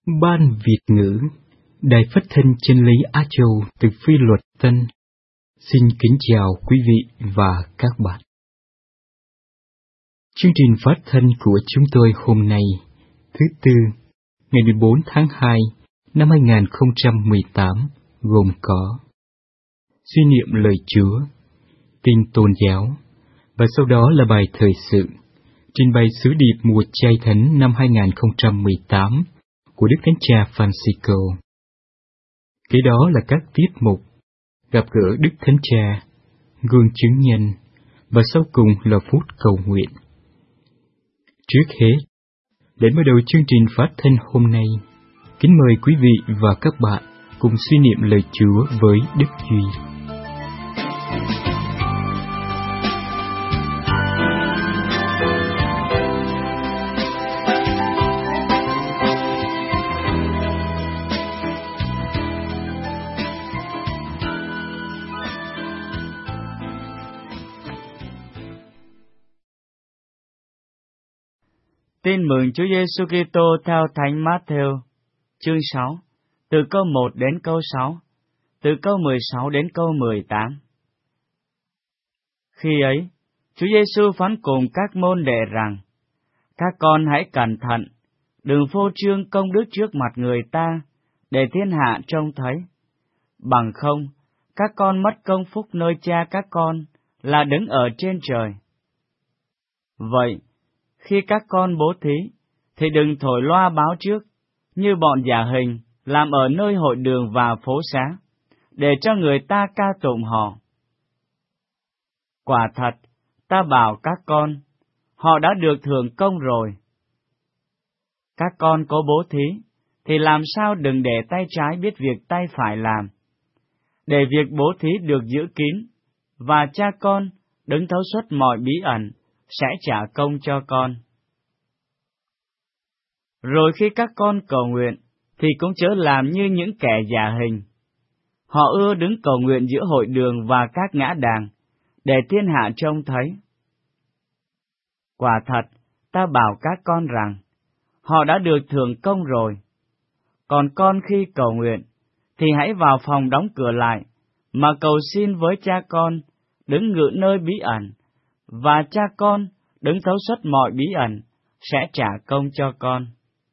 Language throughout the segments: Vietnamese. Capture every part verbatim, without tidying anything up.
Ban Việt ngữ, Đài Phát thanh Chân lý Á Châu từ Phi Luật Tân, xin kính chào quý vị và các bạn. Chương trình phát thanh của chúng tôi hôm nay, thứ Tư, ngày mười bốn tháng hai năm hai nghìn không trăm mười tám, gồm có suy niệm lời Chúa, tin tôn giáo, và sau đó là bài thời sự, trình bày sứ điệp mùa chay thánh năm hai nghìn không trăm mười tám của Đức Thánh Cha Francisco. Kế đó là các tiết mục gặp gỡ Đức Thánh Cha, gương chứng nhân, và sau cùng là phút cầu nguyện. Trước hết, để mở đầu chương trình phát thanh hôm nay, kính mời quý vị và các bạn cùng suy niệm lời Chúa với Đức Duy. Tin mừng Chúa Giêsu Kitô theo Thánh Mát-thêu, chương sáu, từ câu một đến câu sáu, từ câu mười sáu đến câu mười tám. Khi ấy, Chúa Giêsu phán cùng các môn đệ rằng: Các con hãy cẩn thận, đừng phô trương công đức trước mặt người ta, để thiên hạ trông thấy. Bằng không, các con mất công phúc nơi Cha các con là đứng ở trên trời. Vậy, khi các con bố thí, thì đừng thổi loa báo trước, như bọn giả hình làm ở nơi hội đường và phố xá, để cho người ta ca tụng họ. Quả thật, ta bảo các con, họ đã được thưởng công rồi. Các con có bố thí, thì làm sao đừng để tay trái biết việc tay phải làm, để việc bố thí được giữ kín, và Cha con đứng thấu suốt mọi bí ẩn sẽ trả công cho con. Rồi khi các con cầu nguyện, thì cũng chớ làm như những kẻ giả hình. Họ ưa đứng cầu nguyện giữa hội đường và các ngã đàng, để thiên hạ trông thấy. Quả thật, ta bảo các con rằng, họ đã được thưởng công rồi. Còn con khi cầu nguyện, thì hãy vào phòng đóng cửa lại, mà cầu xin với Cha con, đứng ngự nơi bí ẩn, và Cha con, đứng thấu suốt mọi bí ẩn, sẽ trả công cho con.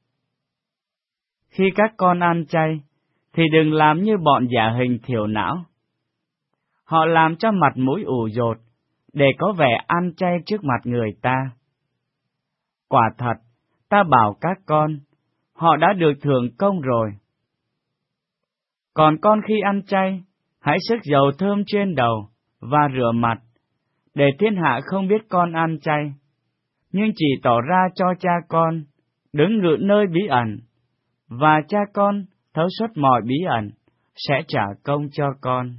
Khi các con ăn chay, thì đừng làm như bọn giả hình thiểu não. Họ làm cho mặt mũi ủ dột, để có vẻ ăn chay trước mặt người ta. Quả thật, ta bảo các con, họ đã được thưởng công rồi. Còn con khi ăn chay, hãy xức dầu thơm trên đầu, và rửa mặt, để thiên hạ không biết con ăn chay, nhưng chỉ tỏ ra cho Cha con, đứng ngự nơi bí ẩn, và Cha con thấu suốt mọi bí ẩn sẽ trả công cho con.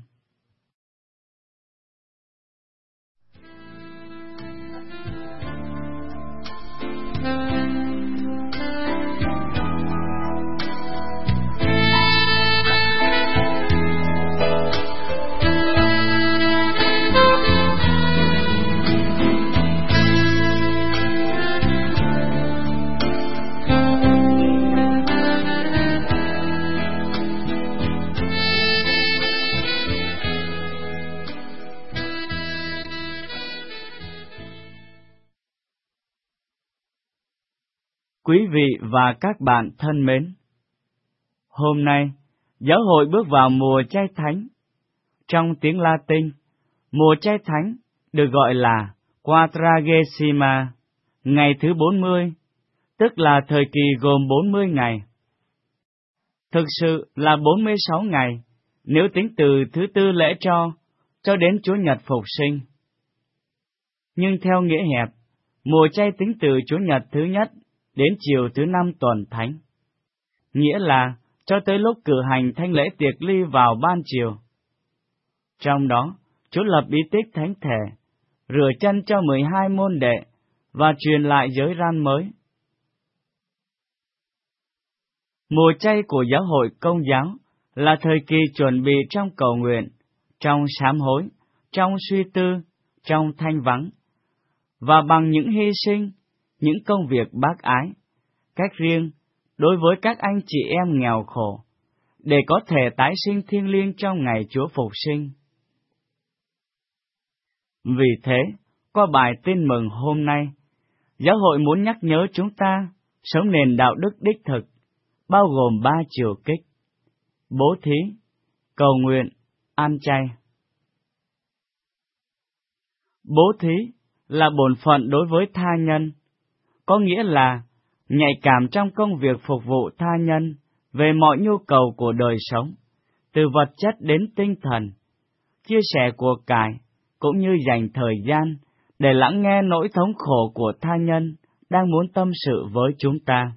Quý vị và các bạn thân mến, hôm nay, giáo hội bước vào mùa chay thánh. Trong tiếng Latin, mùa chay thánh được gọi là Quadragesima, ngày thứ bốn mươi, tức là thời kỳ gồm bốn mươi ngày. Thực sự là bốn mươi sáu ngày, nếu tính từ thứ tư lễ tro cho đến Chúa Nhật Phục sinh. Nhưng theo nghĩa hẹp, mùa chay tính từ Chúa Nhật thứ nhất đến chiều thứ năm tuần thánh, nghĩa là cho tới lúc cử hành thánh lễ tiệc ly vào ban chiều. Trong đó, Chúa lập bí tích thánh thể, rửa chân cho mười hai môn đệ và truyền lại giới răn mới. Mùa chay của giáo hội Công giáo là thời kỳ chuẩn bị trong cầu nguyện, trong sám hối, trong suy tư, trong thanh vắng, và bằng những hy sinh, những công việc bác ái, cách riêng đối với các anh chị em nghèo khổ, để có thể tái sinh thiêng liêng trong ngày Chúa phục sinh. Vì thế, qua bài tin mừng hôm nay, giáo hội muốn nhắc nhớ chúng ta sống nền đạo đức đích thực, bao gồm ba chiều kích: bố thí, cầu nguyện, ăn chay. Bố thí là bổn phận đối với tha nhân, có nghĩa là nhạy cảm trong công việc phục vụ tha nhân về mọi nhu cầu của đời sống, từ vật chất đến tinh thần, chia sẻ của cải, cũng như dành thời gian để lắng nghe nỗi thống khổ của tha nhân đang muốn tâm sự với chúng ta.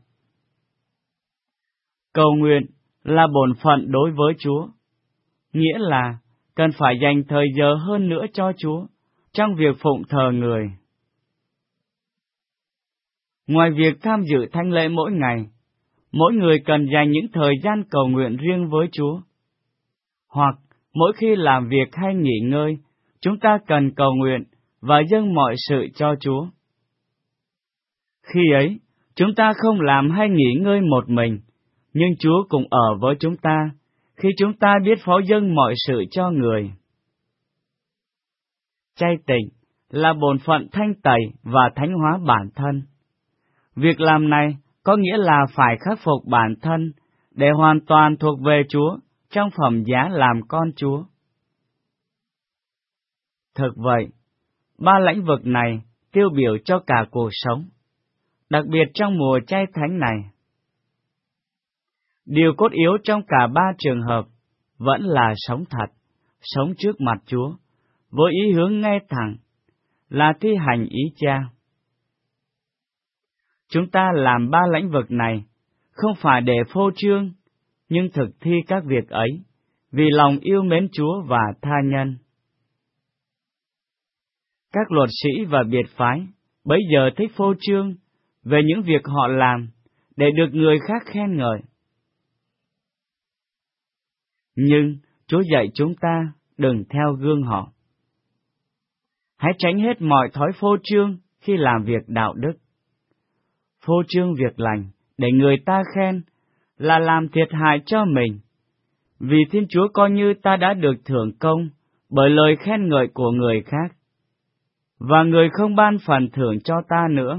Cầu nguyện là bổn phận đối với Chúa, nghĩa là cần phải dành thời giờ hơn nữa cho Chúa trong việc phụng thờ người. Ngoài việc tham dự thánh lễ mỗi ngày, mỗi người cần dành những thời gian cầu nguyện riêng với Chúa. Hoặc mỗi khi làm việc hay nghỉ ngơi, chúng ta cần cầu nguyện và dâng mọi sự cho Chúa. Khi ấy, chúng ta không làm hay nghỉ ngơi một mình, nhưng Chúa cùng ở với chúng ta khi chúng ta biết phó dâng mọi sự cho người. Chay tịnh là bổn phận thanh tẩy và thánh hóa bản thân. Việc làm này có nghĩa là phải khắc phục bản thân để hoàn toàn thuộc về Chúa trong phẩm giá làm con Chúa. Thực vậy, ba lĩnh vực này tiêu biểu cho cả cuộc sống, đặc biệt trong mùa chay thánh này. Điều cốt yếu trong cả ba trường hợp vẫn là sống thật, sống trước mặt Chúa, với ý hướng ngay thẳng, là thi hành ý Cha. Chúng ta làm ba lĩnh vực này không phải để phô trương, nhưng thực thi các việc ấy vì lòng yêu mến Chúa và tha nhân. Các luật sĩ và biệt phái bấy giờ thích phô trương về những việc họ làm để được người khác khen ngợi. Nhưng Chúa dạy chúng ta đừng theo gương họ. Hãy tránh hết mọi thói phô trương khi làm việc đạo đức. Phô trương việc lành để người ta khen là làm thiệt hại cho mình, vì Thiên Chúa coi như ta đã được thưởng công bởi lời khen ngợi của người khác, và người không ban phần thưởng cho ta nữa.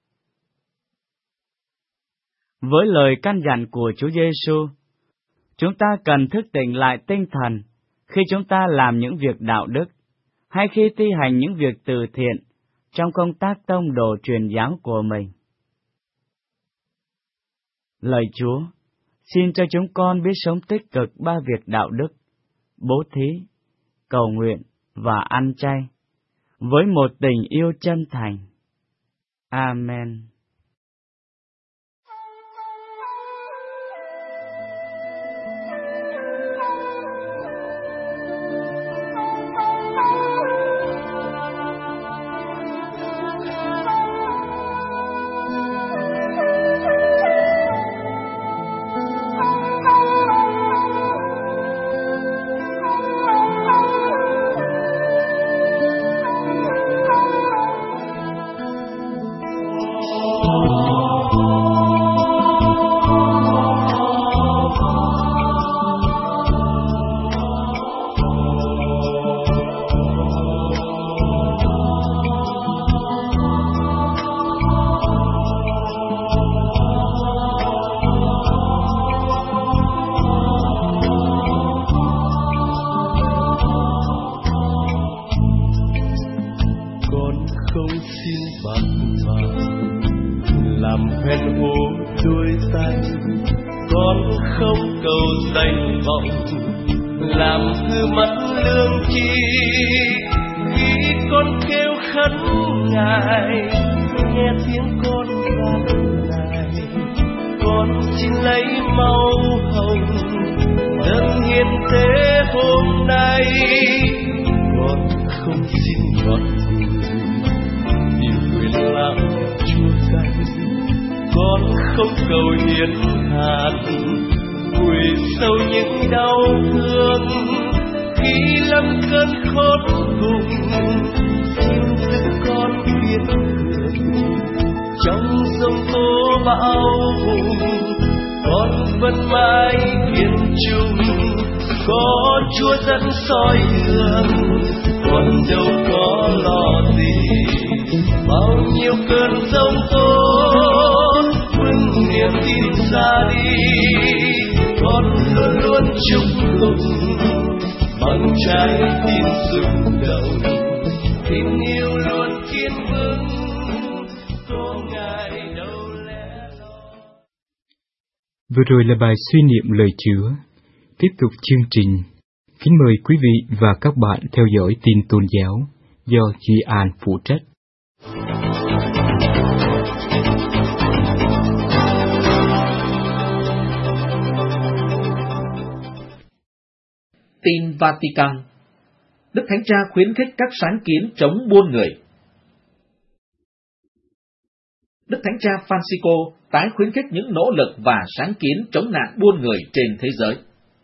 Với lời căn dặn của Chúa Giêsu, chúng ta cần thức tỉnh lại tinh thần khi chúng ta làm những việc đạo đức, hay khi thi hành những việc từ thiện trong công tác tông đồ truyền giáo của mình. Lạy Chúa, xin cho chúng con biết sống tích cực ba việc đạo đức, bố thí, cầu nguyện và ăn chay, với một tình yêu chân thành. Amen. Trong sông tố bão vẫn mãi kiên trung, có Chúa dẫn soi đường, còn đâu có lo gì. Bao nhiêu cơn giông tố vững niềm tin ra đi, con luôn luôn chúc tụng bằng trái tim rung động, tình yêu luôn kiên vững, có ngại đâu lẽ loi. Vừa rồi là bài suy niệm lời Chúa. Tiếp tục chương trình, kính mời quý vị và các bạn theo dõi tin tôn giáo do Duy An phụ trách. Tin Vatican. Đức Thánh Cha khuyến khích các sáng kiến chống buôn người. Đức Thánh Cha Francisco tái khuyến khích những nỗ lực và sáng kiến chống nạn buôn người trên thế giới.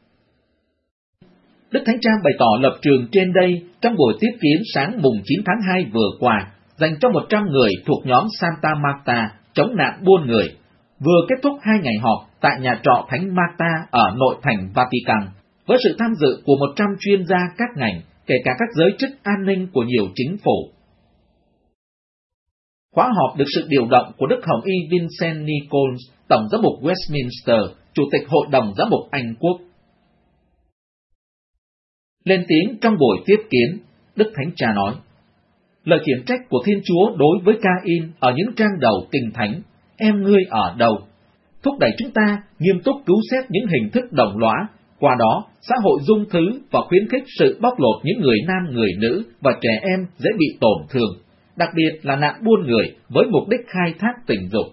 Đức Thánh Cha bày tỏ lập trường trên đây trong buổi tiếp kiến sáng mùng chín tháng hai vừa qua dành cho một trăm người thuộc nhóm Santa Marta chống nạn buôn người, vừa kết thúc hai ngày họp tại nhà trọ Thánh Marta ở nội thành Vatican, với sự tham dự của một trăm chuyên gia các ngành, kể cả các giới chức an ninh của nhiều chính phủ. Khóa họp được sự điều động của Đức Hồng Y Vincent Nichols, Tổng giám mục Westminster, Chủ tịch Hội đồng Giám mục Anh Quốc. Lên tiếng trong buổi tiếp kiến, Đức Thánh Cha nói, lời khiển trách của Thiên Chúa đối với Ca-in ở những trang đầu Kinh Thánh, em ngươi ở đâu, thúc đẩy chúng ta nghiêm túc cứu xét những hình thức đồng lõa, qua đó xã hội dung thứ và khuyến khích sự bóc lột những người nam người nữ và trẻ em dễ bị tổn thương, đặc biệt là nạn buôn người với mục đích khai thác tình dục.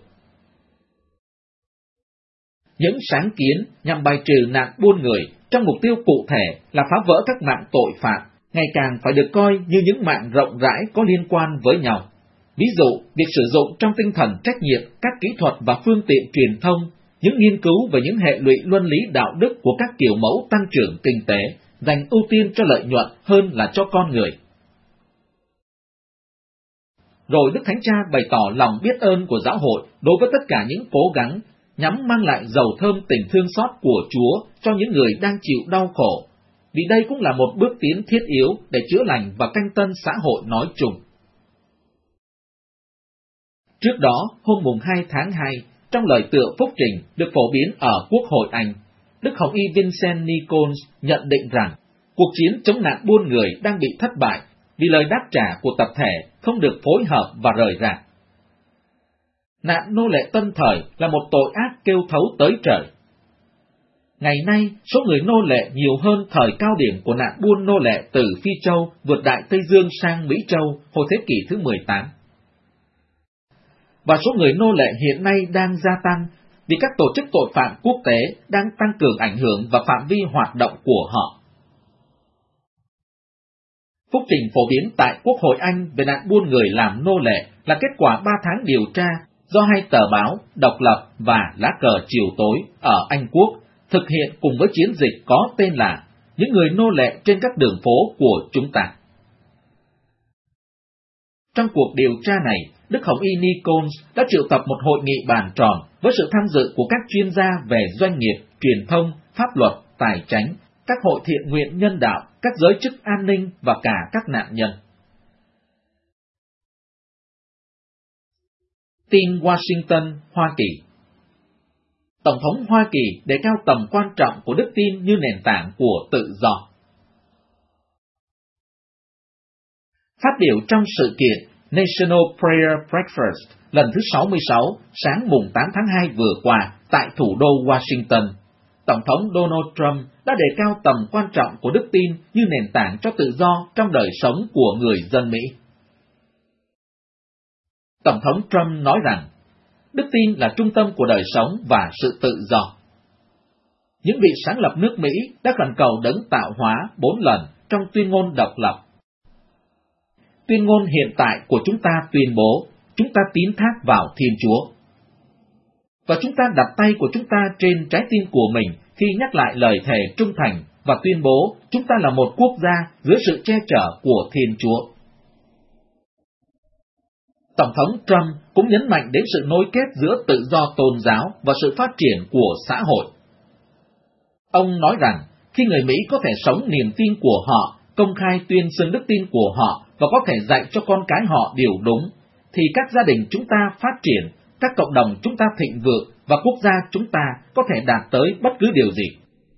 Những sáng kiến nhằm bài trừ nạn buôn người trong mục tiêu cụ thể là phá vỡ các mạng tội phạm, ngày càng phải được coi như những mạng rộng rãi có liên quan với nhau. Ví dụ, việc sử dụng trong tinh thần trách nhiệm các kỹ thuật và phương tiện truyền thông, những nghiên cứu về những hệ lụy luân lý đạo đức của các kiểu mẫu tăng trưởng kinh tế, dành ưu tiên cho lợi nhuận hơn là cho con người. Rồi Đức Thánh Cha bày tỏ lòng biết ơn của giáo hội đối với tất cả những cố gắng nhằm mang lại dầu thơm tình thương xót của Chúa cho những người đang chịu đau khổ, vì đây cũng là một bước tiến thiết yếu để chữa lành và canh tân xã hội nói chung. Trước đó, hôm mùng hai tháng hai, trong lời tựa phúc trình được phổ biến ở Quốc hội Anh, Đức Hồng Y Vincent Nichols nhận định rằng cuộc chiến chống nạn buôn người đang bị thất bại vì lời đáp trả của tập thể không được phối hợp và rời rạc. Nạn nô lệ tân thời là một tội ác kêu thấu tới trời. Ngày nay, số người nô lệ nhiều hơn thời cao điểm của nạn buôn nô lệ từ Phi Châu vượt Đại Tây Dương sang Mỹ Châu hồi thế kỷ thứ mười tám. Và số người nô lệ hiện nay đang gia tăng vì các tổ chức tội phạm quốc tế đang tăng cường ảnh hưởng và phạm vi hoạt động của họ. Phúc trình phổ biến tại Quốc hội Anh về nạn buôn người làm nô lệ là kết quả ba tháng điều tra do hai tờ báo Độc lập và Lá cờ chiều tối ở Anh Quốc thực hiện cùng với chiến dịch có tên là Những người nô lệ trên các đường phố của chúng ta. Trong cuộc điều tra này, Đức Hồng Y Nichols đã triệu tập một hội nghị bàn tròn với sự tham dự của các chuyên gia về doanh nghiệp, truyền thông, pháp luật, tài chánh, các hội thiện nguyện nhân đạo, các giới chức an ninh và cả các nạn nhân. Tin Washington, Hoa Kỳ. Tổng thống Hoa Kỳ đề cao tầm quan trọng của đức tin như nền tảng của tự do. Phát biểu trong sự kiện National Prayer Breakfast lần thứ sáu mươi sáu sáng mùng tám tháng hai vừa qua tại thủ đô Washington, Tổng thống Donald Trump đã đề cao tầm quan trọng của đức tin như nền tảng cho tự do trong đời sống của người dân Mỹ. Tổng thống Trump nói rằng, đức tin là trung tâm của đời sống và sự tự do. Những vị sáng lập nước Mỹ đã khẩn cầu đấng tạo hóa bốn lần trong tuyên ngôn độc lập. Tuyên ngôn hiện tại của chúng ta tuyên bố, chúng ta tín thác vào Thiên Chúa. Và chúng ta đặt tay của chúng ta trên trái tim của mình khi nhắc lại lời thề trung thành và tuyên bố chúng ta là một quốc gia dưới sự che chở của Thiên Chúa. Tổng thống Trump cũng nhấn mạnh đến sự nối kết giữa tự do tôn giáo và sự phát triển của xã hội, Ông nói rằng, khi người Mỹ có thể sống niềm tin của họ, công khai tuyên xưng đức tin của họ và có thể dạy cho con cái họ điều đúng, thì các gia đình chúng ta phát triển, các cộng đồng chúng ta thịnh vượng và quốc gia chúng ta có thể đạt tới bất cứ điều gì.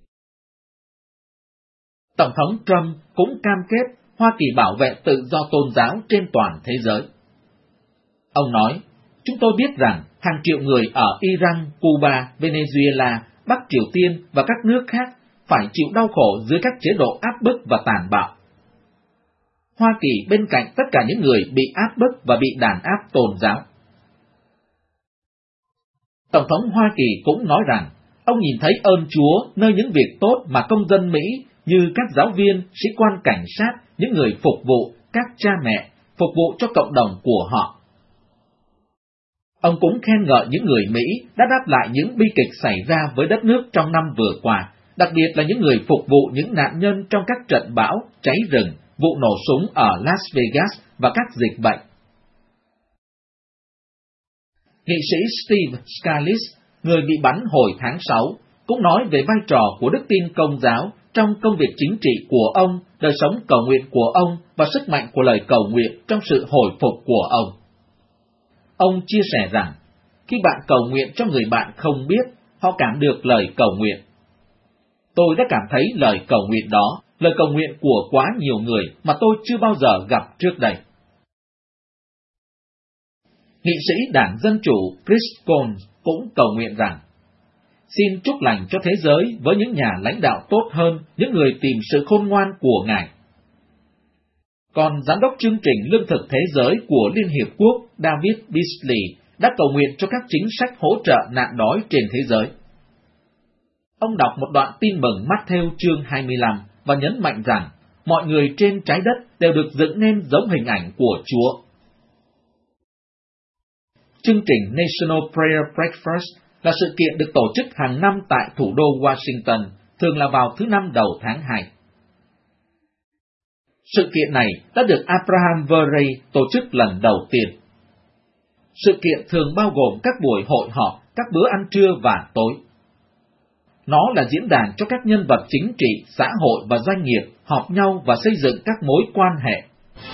Tổng thống Trump cũng cam kết Hoa Kỳ bảo vệ tự do tôn giáo trên toàn thế giới. Ông nói, chúng tôi biết rằng hàng triệu người ở Iran, Cuba, Venezuela, Bắc Triều Tiên và các nước khác phải chịu đau khổ dưới các chế độ áp bức và tàn bạo. Hoa Kỳ bên cạnh tất cả những người bị áp bức và bị đàn áp tôn giáo. Tổng thống Hoa Kỳ cũng nói rằng, ông nhìn thấy ơn Chúa nơi những việc tốt mà công dân Mỹ như các giáo viên, sĩ quan cảnh sát, những người phục vụ, các cha mẹ, phục vụ cho cộng đồng của họ. Ông cũng khen ngợi những người Mỹ đã đáp lại những bi kịch xảy ra với đất nước trong năm vừa qua, đặc biệt là những người phục vụ những nạn nhân trong các trận bão, cháy rừng, vụ nổ súng ở Las Vegas và các dịch bệnh. Nghị sĩ Steve Scalise, người bị bắn hồi tháng sáu, cũng nói về vai trò của đức tin Công giáo trong công việc chính trị của ông, đời sống cầu nguyện của ông và sức mạnh của lời cầu nguyện trong sự hồi phục của ông. Ông chia sẻ rằng, khi bạn cầu nguyện cho người bạn không biết, họ cảm được lời cầu nguyện. Tôi đã cảm thấy lời cầu nguyện đó, lời cầu nguyện của quá nhiều người mà tôi chưa bao giờ gặp trước đây. Nghị sĩ Đảng Dân Chủ Chris Coons cũng cầu nguyện rằng, xin chúc lành cho thế giới với những nhà lãnh đạo tốt hơn, những người tìm sự khôn ngoan của Ngài. Còn Giám đốc chương trình Lương thực Thế giới của Liên Hiệp Quốc David Beasley đã cầu nguyện cho các chính sách hỗ trợ nạn đói trên thế giới. Ông đọc một đoạn tin mừng Matthew chương hai mươi lăm và nhấn mạnh rằng mọi người trên trái đất đều được dựng nên giống hình ảnh của Chúa. Chương trình National Prayer Breakfast là sự kiện được tổ chức hàng năm tại thủ đô Washington, thường là vào thứ năm đầu tháng hai. Sự kiện này đã được Abraham Verey tổ chức lần đầu tiên. Sự kiện thường bao gồm các buổi hội họp, các bữa ăn trưa và tối. Nó là diễn đàn cho các nhân vật chính trị, xã hội và doanh nghiệp họp nhau và xây dựng các mối quan hệ.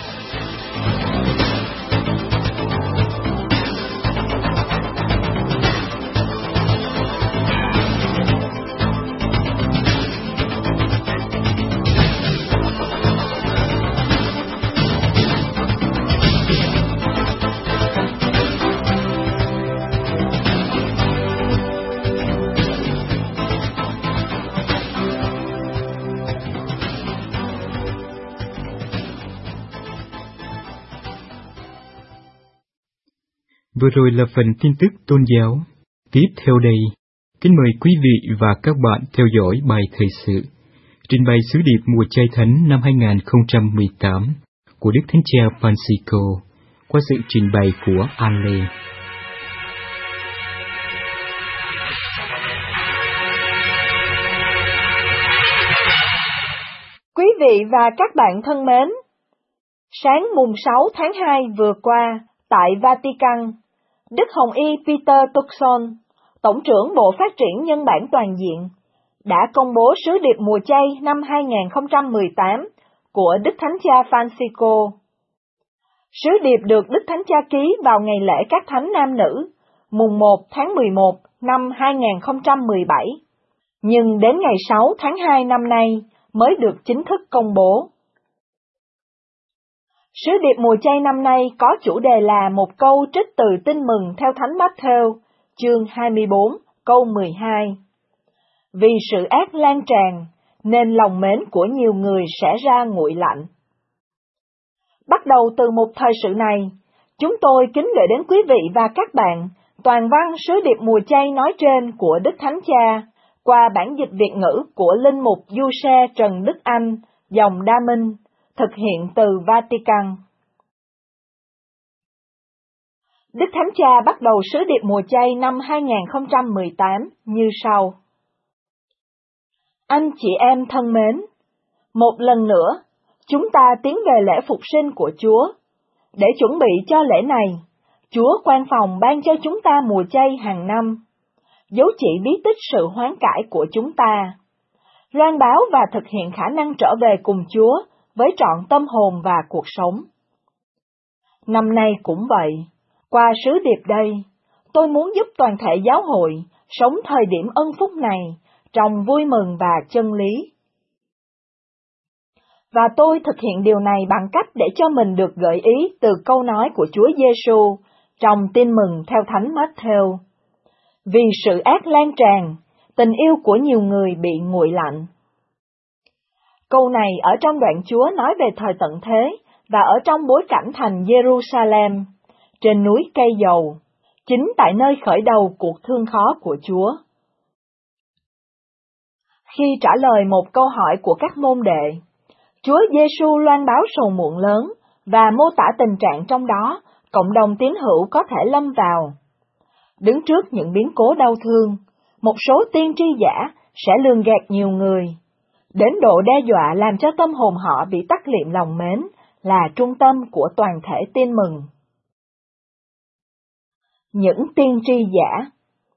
Vừa rồi là phần tin tức tôn giáo. Tiếp theo đây, kính mời quý vị và các bạn theo dõi bài thời sự, trình bày sứ điệp mùa chay thánh năm hai không một tám của Đức Thánh Cha Francisco qua sự trình bày của An Lê. Quý vị và các bạn thân mến, sáng mùng sáu tháng hai vừa qua, tại Vatican, Đức Hồng Y Peter Turkson, Tổng trưởng Bộ Phát triển Nhân bản Toàn diện, đã công bố sứ điệp mùa chay năm hai không một tám của Đức Thánh Cha Francisco. Sứ điệp được Đức Thánh Cha ký vào ngày lễ các thánh nam nữ, mùng một tháng mười một năm hai không một bảy, nhưng đến ngày sáu tháng hai năm nay mới được chính thức công bố. Sứ điệp mùa chay năm nay có chủ đề là một câu trích từ Tin mừng theo Thánh Matthew, chương hai mươi bốn, câu mười hai. Vì sự ác lan tràn, nên lòng mến của nhiều người sẽ ra nguội lạnh. Bắt đầu từ một thời sự này, chúng tôi kính gửi đến quý vị và các bạn toàn văn sứ điệp mùa chay nói trên của Đức Thánh Cha, qua bản dịch Việt ngữ của Linh mục Du Xe Trần Đức Anh, dòng Đa Minh, thực hiện từ Vatican. Đức Thánh Cha bắt đầu sứ điệp mùa chay năm hai không một tám như sau. Anh chị em thân mến, một lần nữa, chúng ta tiến về lễ phục sinh của Chúa. Để chuẩn bị cho lễ này, Chúa quan phòng ban cho chúng ta mùa chay hàng năm, dấu chỉ bí tích sự hoán cải của chúng ta. loan báo và thực hiện khả năng trở về cùng Chúa với trọn tâm hồn và cuộc sống. Năm nay cũng vậy, qua sứ điệp đây, tôi muốn giúp toàn thể giáo hội sống thời điểm ân phúc này trong vui mừng và chân lý. Và tôi thực hiện điều này bằng cách để cho mình được gợi ý từ câu nói của Chúa Giêsu trong Tin mừng theo Thánh Matthew. Vì sự ác lan tràn, tình yêu của nhiều người bị nguội lạnh. Câu này ở trong đoạn Chúa nói về thời tận thế và ở trong bối cảnh thành Jerusalem, trên núi cây dầu, chính tại nơi khởi đầu cuộc thương khó của Chúa. Khi trả lời một câu hỏi của các môn đệ, Chúa Giêsu loan báo sầu muộn lớn và mô tả tình trạng trong đó cộng đồng tín hữu có thể lâm vào. Đứng trước những biến cố đau thương, một số tiên tri giả sẽ lường gạt nhiều người, đến độ đe dọa làm cho tâm hồn họ bị tắt liệm lòng mến là trung tâm của toàn thể tin mừng. Những tiên tri giả.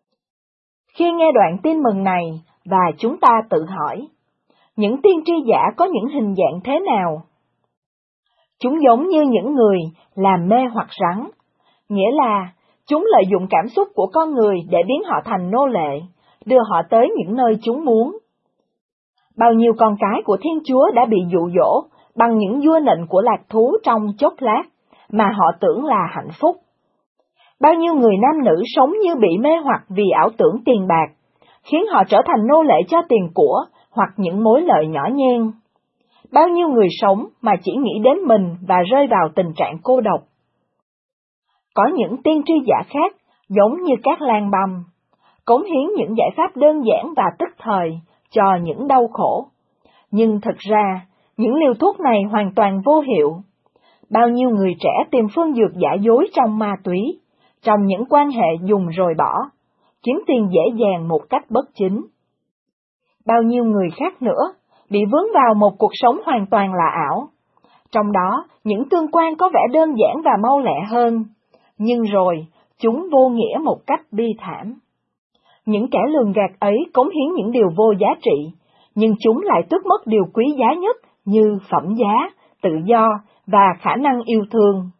Khi nghe đoạn tin mừng này và chúng ta tự hỏi, những tiên tri giả có những hình dạng thế nào? Chúng giống như những người làm mê hoặc rắn, nghĩa là chúng lợi dụng cảm xúc của con người để biến họ thành nô lệ, đưa họ tới những nơi chúng muốn. Bao nhiêu con cái của Thiên Chúa đã bị dụ dỗ bằng những vua nịnh của lạc thú trong chốc lát mà họ tưởng là hạnh phúc. Bao nhiêu người nam nữ sống như bị mê hoặc vì ảo tưởng tiền bạc, khiến họ trở thành nô lệ cho tiền của hoặc những mối lợi nhỏ nhen. Bao nhiêu người sống mà chỉ nghĩ đến mình và rơi vào tình trạng cô độc. Có những tiên tri giả khác giống như các lang băm, cống hiến những giải pháp đơn giản và tức thời cho những đau khổ. Nhưng thực ra, những liều thuốc này hoàn toàn vô hiệu. Bao nhiêu người trẻ tìm phương dược giả dối trong ma túy, trong những quan hệ dùng rồi bỏ, kiếm tiền dễ dàng một cách bất chính. Bao nhiêu người khác nữa bị vướng vào một cuộc sống hoàn toàn là ảo. Trong đó, những tương quan có vẻ đơn giản và mau lẹ hơn, nhưng rồi chúng vô nghĩa một cách bi thảm. Những kẻ lường gạt ấy cống hiến những điều vô giá trị, nhưng chúng lại tước mất điều quý giá nhất như phẩm giá, tự do và khả năng yêu thương.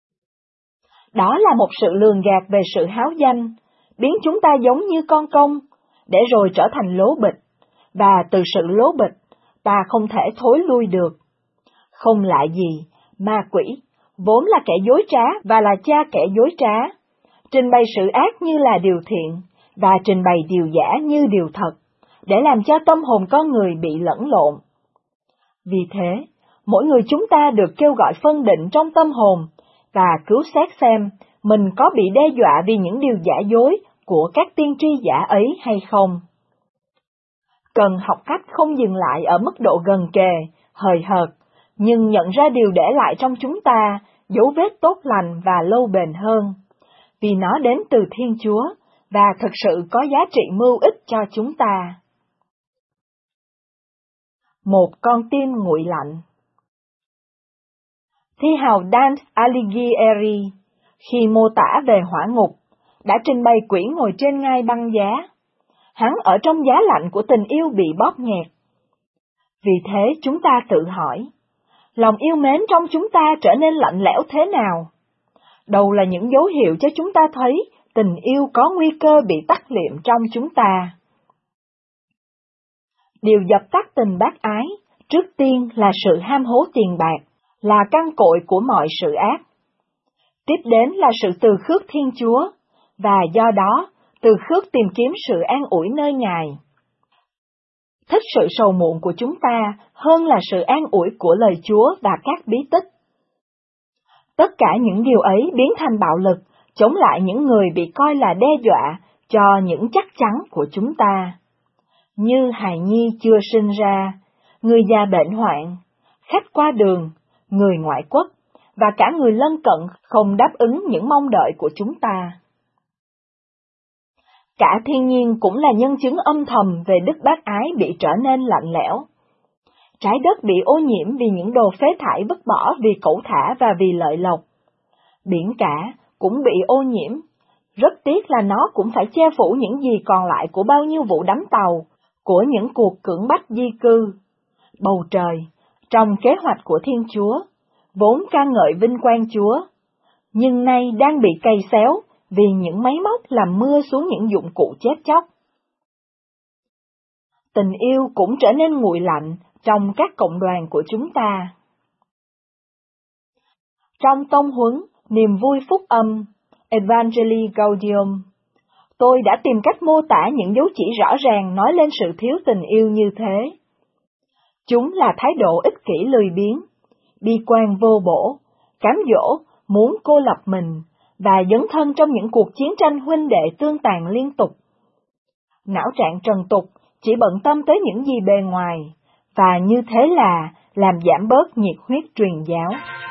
Đó là một sự lường gạt về sự háo danh, biến chúng ta giống như con công, để rồi trở thành lố bịch, và từ sự lố bịch, ta không thể thối lui được. Không lạ gì, ma quỷ, vốn là kẻ dối trá và là cha kẻ dối trá, trình bày sự ác như là điều thiện, và trình bày điều giả như điều thật, để làm cho tâm hồn con người bị lẫn lộn. Vì thế, mỗi người chúng ta được kêu gọi phân định trong tâm hồn, và cứu xét xem mình có bị đe dọa vì những điều giả dối của các tiên tri giả ấy hay không. Cần học cách không dừng lại ở mức độ gần kề, hời hợt, nhưng nhận ra điều để lại trong chúng ta dấu vết tốt lành và lâu bền hơn, vì nó đến từ Thiên Chúa và thực sự có giá trị mưu ích cho chúng ta. Một con tim nguội lạnh. Thi hào Dante Alighieri, khi mô tả về hỏa ngục, đã trình bày quỷ ngồi trên ngai băng giá. Hắn ở trong giá lạnh của tình yêu bị bóp nghẹt. Vì thế chúng ta tự hỏi, lòng yêu mến trong chúng ta trở nên lạnh lẽo thế nào? Đâu là những dấu hiệu cho chúng ta thấy tình yêu có nguy cơ bị tắt liệm trong chúng ta? Điều dập tắt tình bác ái, trước tiên là sự ham hố tiền bạc, là căn cội của mọi sự ác. Tiếp đến là sự từ khước Thiên Chúa, và do đó, từ khước tìm kiếm sự an ủi nơi Ngài. Thích sự sầu muộn của chúng ta hơn là sự an ủi của lời Chúa và các bí tích. Tất cả những điều ấy biến thành bạo lực, chống lại những người bị coi là đe dọa cho những chắc chắn của chúng ta. Như hài nhi chưa sinh ra, người già bệnh hoạn, khách qua đường, người ngoại quốc, và cả người lân cận không đáp ứng những mong đợi của chúng ta. Cả thiên nhiên cũng là nhân chứng âm thầm về đức bác ái bị trở nên lạnh lẽo. Trái đất bị ô nhiễm vì những đồ phế thải vứt bỏ vì cẩu thả và vì lợi lộc. Biển cả cũng bị ô nhiễm. Rất tiếc là nó cũng phải che phủ những gì còn lại của bao nhiêu vụ đắm tàu, của những cuộc cưỡng bách di cư. Bầu trời, trong kế hoạch của Thiên Chúa, vốn ca ngợi vinh quang Chúa, nhưng nay đang bị cày xéo vì những máy móc làm mưa xuống những dụng cụ chết chóc. Tình yêu cũng trở nên nguội lạnh trong các cộng đoàn của chúng ta. Trong tông huấn Niềm vui phúc âm, Evangelii Gaudium, tôi đã tìm cách mô tả những dấu chỉ rõ ràng nói lên sự thiếu tình yêu như thế. Chúng là thái độ ích kỷ lười biếng, bi quan vô bổ, cám dỗ, muốn cô lập mình, và dấn thân trong những cuộc chiến tranh huynh đệ tương tàn liên tục. Não trạng trần tục chỉ bận tâm tới những gì bề ngoài, và như thế là làm giảm bớt nhiệt huyết truyền giáo.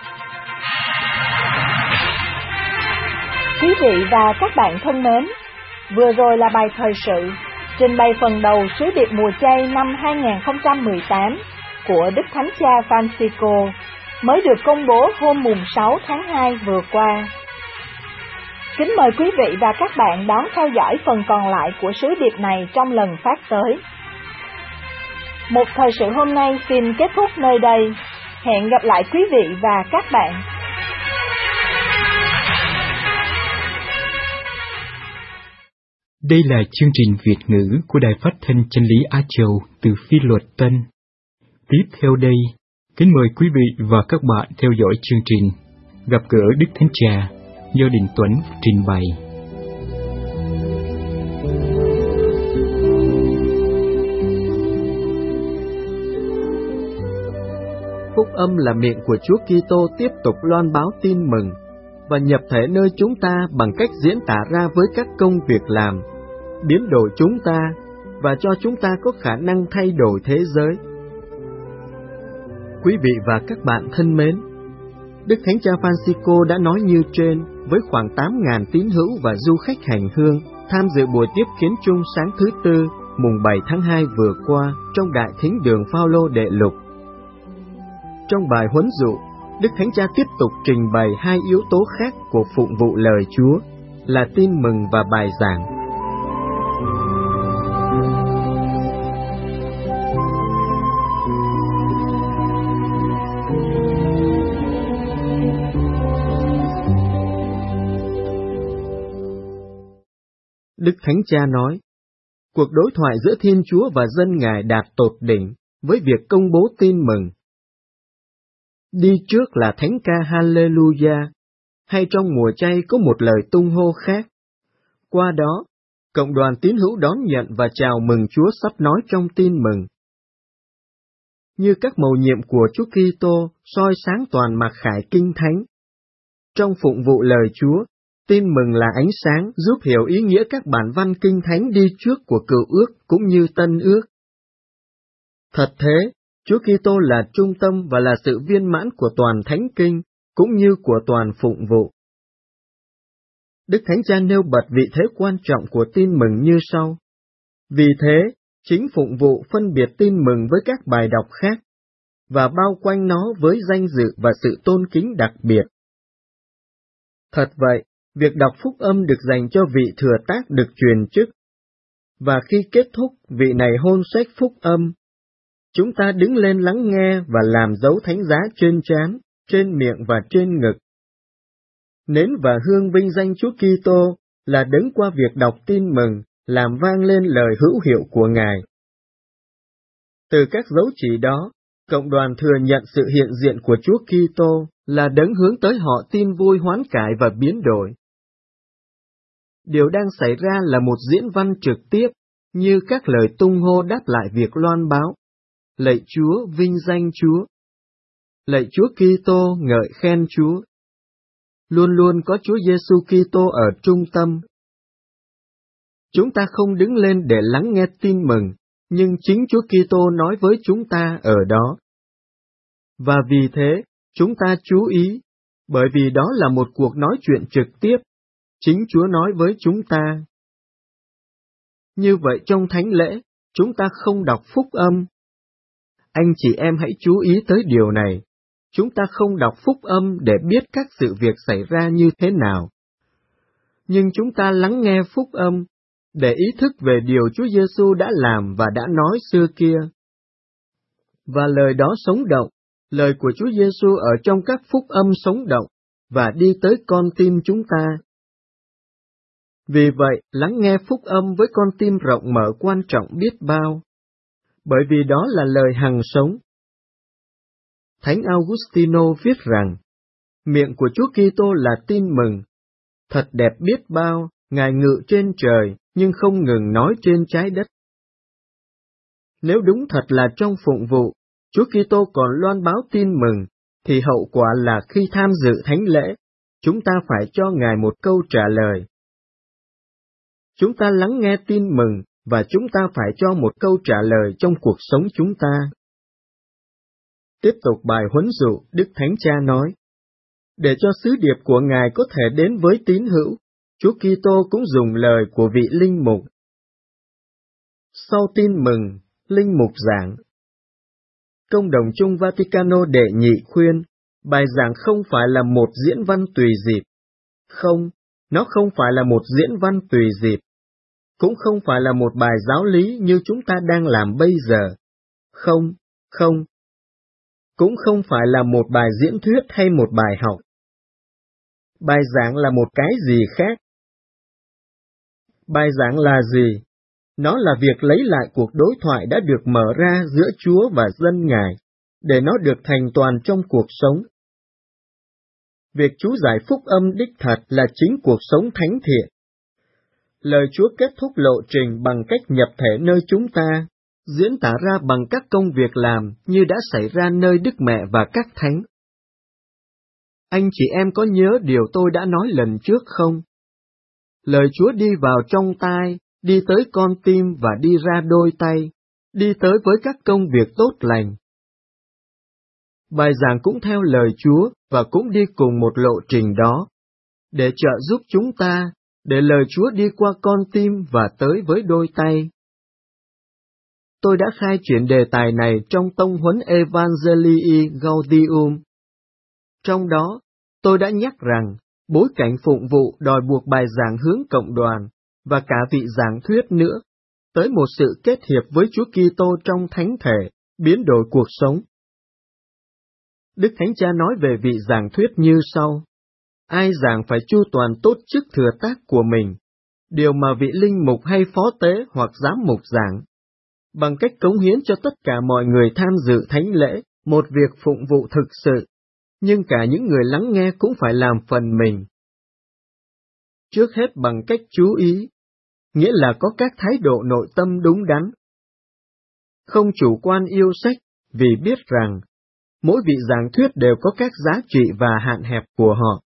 Quý vị và các bạn thân mến, vừa rồi là bài thời sự trình bày phần đầu sứ điệp mùa chay năm hai không một tám của Đức Thánh Cha Francisco, mới được công bố hôm mùng sáu tháng hai vừa qua. Kính mời quý vị và các bạn đón theo dõi phần còn lại của sứ điệp này trong lần phát tới. Một thời sự hôm nay xin kết thúc nơi đây. Hẹn gặp lại quý vị và các bạn. Đây là chương trình Việt ngữ của Đài Phát thanh Chân lý Á Châu từ Phi Luật Tân. Tiếp theo đây, kính mời quý vị và các bạn theo dõi chương trình Gặp gỡ Đức Thánh Cha do Đình Tuấn trình bày. Phúc âm là miệng của Chúa Kitô tiếp tục loan báo tin mừng và nhập thể nơi chúng ta bằng cách diễn tả ra với các công việc làm, biến đổi chúng ta và cho chúng ta có khả năng thay đổi thế giới. Quý vị và các bạn thân mến, Đức Thánh Cha Francisco đã nói như trên với khoảng tám nghìn tín hữu và du khách hành hương tham dự buổi tiếp kiến chung sáng thứ Tư, mùng bảy tháng hai vừa qua trong Đại Thính đường Phaolô Đệ Lục. Trong bài huấn dụ, Đức Thánh Cha tiếp tục trình bày hai yếu tố khác của phụng vụ lời Chúa là tin mừng và bài giảng. Đức Thánh Cha nói, cuộc đối thoại giữa Thiên Chúa và dân Ngài đạt tột đỉnh với việc công bố tin mừng. Đi trước là thánh ca Hallelujah, hay trong mùa chay có một lời tung hô khác. Qua đó, cộng đoàn tín hữu đón nhận và chào mừng Chúa sắp nói trong tin mừng. Như các mầu nhiệm của Chúa Kitô soi sáng toàn mặc khải kinh thánh. Trong phụng vụ lời Chúa, tin mừng là ánh sáng giúp hiểu ý nghĩa các bản văn kinh thánh đi trước của Cựu Ước cũng như Tân Ước. Thật thế, Chúa Kitô là trung tâm và là sự viên mãn của toàn thánh kinh, cũng như của toàn phụng vụ. Đức Thánh Cha nêu bật vị thế quan trọng của tin mừng như sau. Vì thế, chính phụng vụ phân biệt tin mừng với các bài đọc khác, và bao quanh nó với danh dự và sự tôn kính đặc biệt. Thật vậy, việc đọc phúc âm được dành cho vị thừa tác được truyền chức, và khi kết thúc, vị này hôn sách phúc âm. Chúng ta đứng lên lắng nghe và làm dấu thánh giá trên trán, trên miệng và trên ngực. Nến và hương vinh danh Chúa Kitô là đấng qua việc đọc tin mừng, làm vang lên lời hữu hiệu của Ngài. Từ các dấu chỉ đó, cộng đoàn thừa nhận sự hiện diện của Chúa Kitô là đấng hướng tới họ tin vui hoán cải và biến đổi. Điều đang xảy ra là một diễn văn trực tiếp, như các lời tung hô đáp lại việc loan báo. Lạy Chúa, vinh danh Chúa. Lạy Chúa Kitô, ngợi khen Chúa. Luôn luôn có Chúa Giêsu Kitô ở trung tâm. Chúng ta không đứng lên để lắng nghe tin mừng, nhưng chính Chúa Kitô nói với chúng ta ở đó. Và vì thế, chúng ta chú ý, bởi vì đó là một cuộc nói chuyện trực tiếp, chính Chúa nói với chúng ta. Như vậy trong thánh lễ, chúng ta không đọc phúc âm. Anh chị em hãy chú ý tới điều này, chúng ta không đọc phúc âm để biết các sự việc xảy ra như thế nào. Nhưng chúng ta lắng nghe phúc âm, để ý thức về điều Chúa Giêsu đã làm và đã nói xưa kia. Và lời đó sống động, lời của Chúa Giêsu ở trong các phúc âm sống động, và đi tới con tim chúng ta. Vì vậy, lắng nghe phúc âm với con tim rộng mở quan trọng biết bao, bởi vì đó là lời hằng sống. Thánh Augustino viết rằng, miệng của Chúa Kitô là tin mừng, thật đẹp biết bao, Ngài ngự trên trời, nhưng không ngừng nói trên trái đất. Nếu đúng thật là trong phụng vụ, Chúa Kitô còn loan báo tin mừng, thì hậu quả là khi tham dự thánh lễ, chúng ta phải cho Ngài một câu trả lời. Chúng ta lắng nghe tin mừng, và chúng ta phải cho một câu trả lời trong cuộc sống chúng ta. Tiếp tục bài huấn dụ, Đức Thánh Cha nói, để cho sứ điệp của Ngài có thể đến với tín hữu, Chúa Kitô cũng dùng lời của vị linh mục. Sau tin mừng, linh mục giảng. Công đồng chung Vaticano đệ nhị khuyên, bài giảng không phải là một diễn văn tùy dịp. Không, nó không phải là một diễn văn tùy dịp. Cũng không phải là một bài giáo lý như chúng ta đang làm bây giờ. Không, không. Cũng không phải là một bài diễn thuyết hay một bài học. Bài giảng là một cái gì khác. Bài giảng là gì? Nó là việc lấy lại cuộc đối thoại đã được mở ra giữa Chúa và dân Ngài, để nó được thành toàn trong cuộc sống. Việc chú giải phúc âm đích thật là chính cuộc sống thánh thiện. Lời Chúa kết thúc lộ trình bằng cách nhập thể nơi chúng ta, diễn tả ra bằng các công việc làm như đã xảy ra nơi Đức Mẹ và các thánh. Anh chị em có nhớ điều tôi đã nói lần trước không? Lời Chúa đi vào trong tai, đi tới con tim và đi ra đôi tay, đi tới với các công việc tốt lành. Bài giảng cũng theo lời Chúa và cũng đi cùng một lộ trình đó, để trợ giúp chúng ta, để lời Chúa đi qua con tim và tới với đôi tay. Tôi đã khai triển đề tài này trong tông huấn Evangelii Gaudium. Trong đó, tôi đã nhắc rằng, bối cảnh phụng vụ đòi buộc bài giảng hướng cộng đoàn, và cả vị giảng thuyết nữa, tới một sự kết hiệp với Chúa Kitô trong thánh thể, biến đổi cuộc sống. Đức Thánh Cha nói về vị giảng thuyết như sau. Ai giảng phải chu toàn tốt chức thừa tác của mình, điều mà vị linh mục hay phó tế hoặc giám mục giảng, bằng cách cống hiến cho tất cả mọi người tham dự thánh lễ, một việc phụng vụ thực sự, nhưng cả những người lắng nghe cũng phải làm phần mình. Trước hết bằng cách chú ý, nghĩa là có các thái độ nội tâm đúng đắn. Không chủ quan yêu sách, vì biết rằng, mỗi vị giảng thuyết đều có các giá trị và hạn hẹp của họ.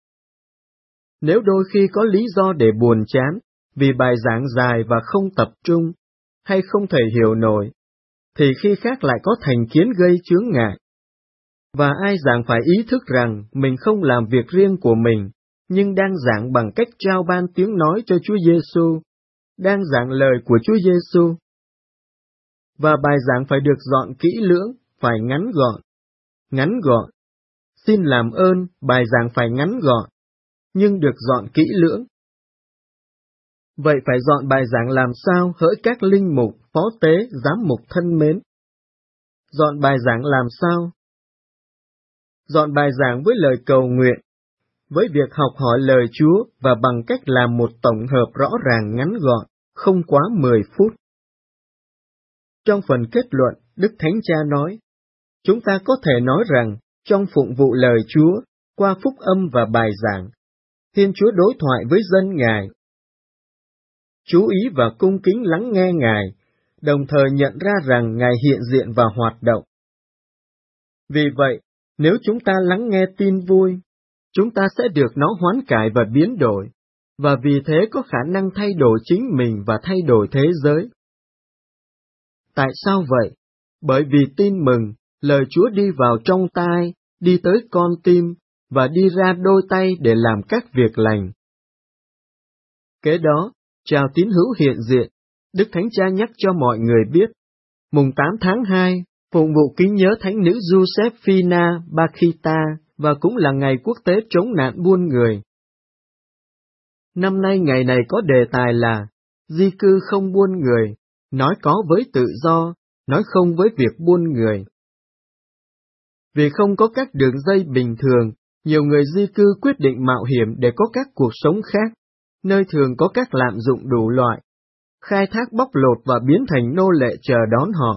Nếu đôi khi có lý do để buồn chán, vì bài giảng dài và không tập trung, hay không thể hiểu nổi, thì khi khác lại có thành kiến gây chướng ngại. Và ai giảng phải ý thức rằng mình không làm việc riêng của mình, nhưng đang giảng bằng cách trao ban tiếng nói cho Chúa Giêsu, đang giảng lời của Chúa Giêsu. Và bài giảng phải được dọn kỹ lưỡng, phải ngắn gọn. Ngắn gọn. Xin làm ơn, bài giảng phải ngắn gọn, nhưng được dọn kỹ lưỡng. Vậy phải dọn bài giảng làm sao hỡi các linh mục, phó tế, giám mục thân mến? Dọn bài giảng làm sao? Dọn bài giảng với lời cầu nguyện, với việc học hỏi lời Chúa và bằng cách làm một tổng hợp rõ ràng ngắn gọn, không quá mười phút. Trong phần kết luận, Đức Thánh Cha nói, chúng ta có thể nói rằng, trong phụng vụ lời Chúa, qua phúc âm và bài giảng, Thiên Chúa đối thoại với dân Ngài. Chú ý và cung kính lắng nghe Ngài, đồng thời nhận ra rằng Ngài hiện diện và hoạt động. Vì vậy, nếu chúng ta lắng nghe tin vui, chúng ta sẽ được nó hoán cải và biến đổi, và vì thế có khả năng thay đổi chính mình và thay đổi thế giới. Tại sao vậy? Bởi vì tin mừng, lời Chúa đi vào trong tai, đi tới con tim, và đi ra đôi tay để làm các việc lành. Kế đó, chào tín hữu hiện diện, Đức Thánh Cha nhắc cho mọi người biết, mùng tám tháng hai, phụng vụ kính nhớ Thánh nữ Giusephina Bakhita, và cũng là ngày quốc tế chống nạn buôn người. Năm nay ngày này có đề tài là di cư không buôn người, nói có với tự do, nói không với việc buôn người. Vì không có các đường dây bình thường, nhiều người di cư quyết định mạo hiểm để có các cuộc sống khác, nơi thường có các lạm dụng đủ loại, khai thác bóc lột và biến thành nô lệ chờ đón họ.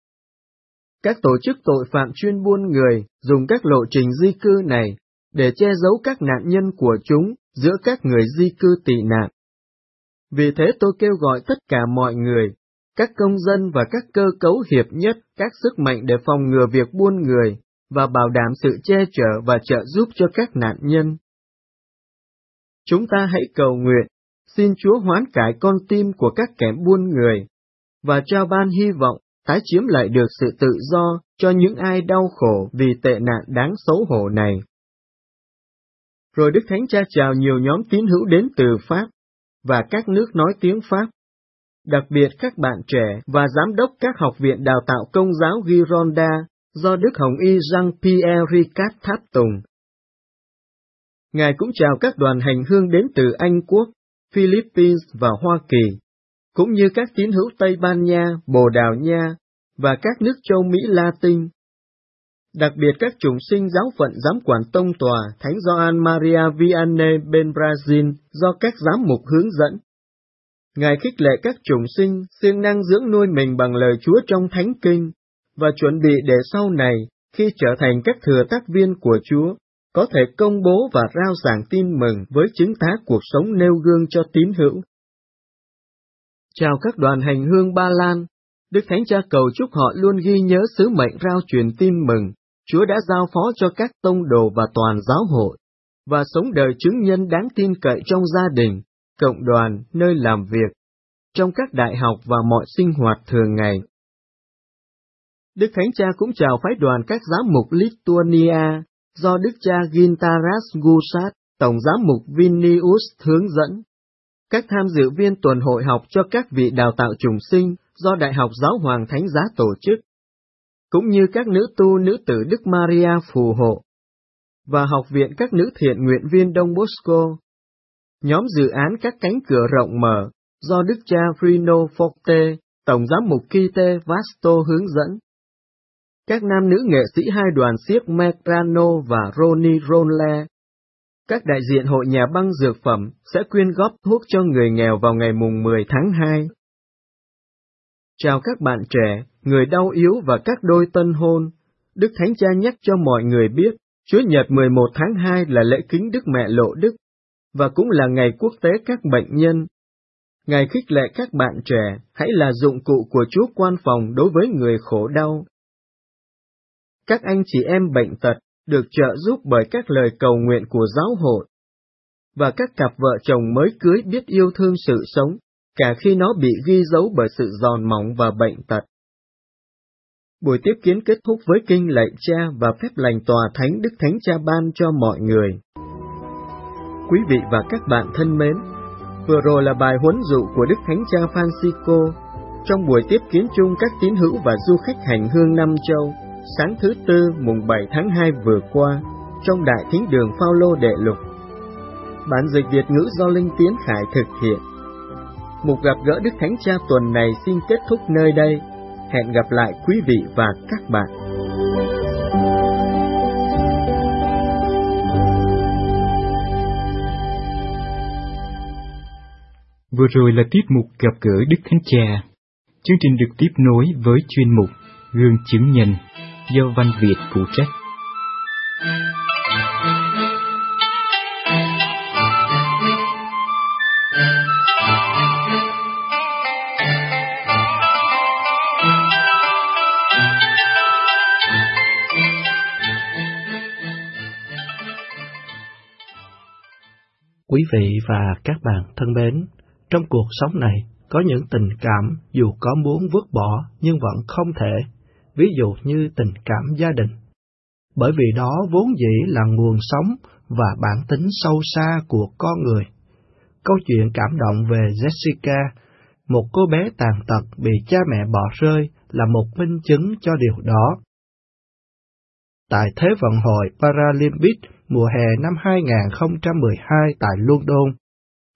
Các tổ chức tội phạm chuyên buôn người dùng các lộ trình di cư này để che giấu các nạn nhân của chúng giữa các người di cư tị nạn. Vì thế tôi kêu gọi tất cả mọi người, các công dân và các cơ cấu hiệp nhất các sức mạnh để phòng ngừa việc buôn người và bảo đảm sự che chở và trợ giúp cho các nạn nhân. Chúng ta hãy cầu nguyện, xin Chúa hoán cải con tim của các kẻ buôn người, và trao ban hy vọng tái chiếm lại được sự tự do cho những ai đau khổ vì tệ nạn đáng xấu hổ này. Rồi Đức Thánh Cha chào nhiều nhóm tín hữu đến từ Pháp và các nước nói tiếng Pháp, đặc biệt các bạn trẻ và giám đốc các học viện đào tạo Công giáo Gironda do Đức Hồng Y Jean-Pierre Ricard tháp tùng. Ngài cũng chào các đoàn hành hương đến từ Anh Quốc, Philippines và Hoa Kỳ, cũng như các tín hữu Tây Ban Nha, Bồ Đào Nha và các nước châu Mỹ Latin. Đặc biệt các chủng sinh giáo phận giám quản tông tòa Thánh Gioan Maria Vianney bên Brazil do các giám mục hướng dẫn. Ngài khích lệ các chủng sinh siêng năng dưỡng nuôi mình bằng lời Chúa trong Thánh Kinh, và chuẩn bị để sau này, khi trở thành các thừa tác viên của Chúa, có thể công bố và rao giảng tin mừng với chứng tá cuộc sống nêu gương cho tín hữu. Chào các đoàn hành hương Ba Lan, Đức Thánh Cha cầu chúc họ luôn ghi nhớ sứ mệnh rao truyền tin mừng Chúa đã giao phó cho các tông đồ và toàn giáo hội, và sống đời chứng nhân đáng tin cậy trong gia đình, cộng đoàn, nơi làm việc, trong các đại học và mọi sinh hoạt thường ngày. Đức Thánh Cha cũng chào phái đoàn các giám mục Lithuania, do Đức cha Gintaras Gusat, Tổng giám mục Vilnius hướng dẫn. Các tham dự viên tuần hội học cho các vị đào tạo chủng sinh do Đại học Giáo hoàng Thánh giá tổ chức, cũng như các nữ tu nữ tử Đức Maria phù hộ, và học viện các nữ thiện nguyện viên Đông Bosco. Nhóm dự án các cánh cửa rộng mở, do Đức cha Frino Forte, Tổng giám mục Kite Vasto hướng dẫn. Các nam nữ nghệ sĩ hai đoàn xiếc Medrano và Roni Ronle. Các đại diện hội nhà băng dược phẩm sẽ quyên góp thuốc cho người nghèo vào ngày mùng mười tháng hai. Chào các bạn trẻ, người đau yếu và các đôi tân hôn. Đức Thánh Cha nhắc cho mọi người biết, Chúa Nhật mười một tháng hai là lễ kính Đức Mẹ Lộ Đức, và cũng là ngày quốc tế các bệnh nhân. Ngài khích lệ các bạn trẻ, hãy là dụng cụ của Chúa quan phòng đối với người khổ đau. Các anh chị em bệnh tật được trợ giúp bởi các lời cầu nguyện của giáo hội, và các cặp vợ chồng mới cưới biết yêu thương sự sống, cả khi nó bị ghi dấu bởi sự giòn mỏng và bệnh tật. Buổi tiếp kiến kết thúc với kinh lạy Cha và phép lành tòa thánh Đức Thánh Cha ban cho mọi người. Quý vị và các bạn thân mến, vừa rồi là bài huấn dụ của Đức Thánh Cha Francisco trong buổi tiếp kiến chung các tín hữu và du khách hành hương Nam Châu, sáng thứ Tư mùng bảy tháng hai vừa qua, trong Đại Thính đường Phaolô Đệ Lục. Bản dịch Việt ngữ do Linh Tiến Khải thực hiện. Mục gặp gỡ Đức Thánh Cha tuần này xin kết thúc nơi đây. Hẹn gặp lại quý vị và các bạn. Vừa rồi là tiết mục gặp gỡ Đức Thánh Cha. Chương trình được tiếp nối với chuyên mục Gương chứng nhân do Văn Việt phụ trách. Quý vị và các bạn thân mến, trong cuộc sống này có những tình cảm dù có muốn vứt bỏ nhưng vẫn không thể, ví dụ như tình cảm gia đình. Bởi vì đó vốn dĩ là nguồn sống và bản tính sâu xa của con người. Câu chuyện cảm động về Jessica, một cô bé tàn tật bị cha mẹ bỏ rơi, là một minh chứng cho điều đó. Tại Thế vận hội Paralympic mùa hè năm hai không một hai tại London,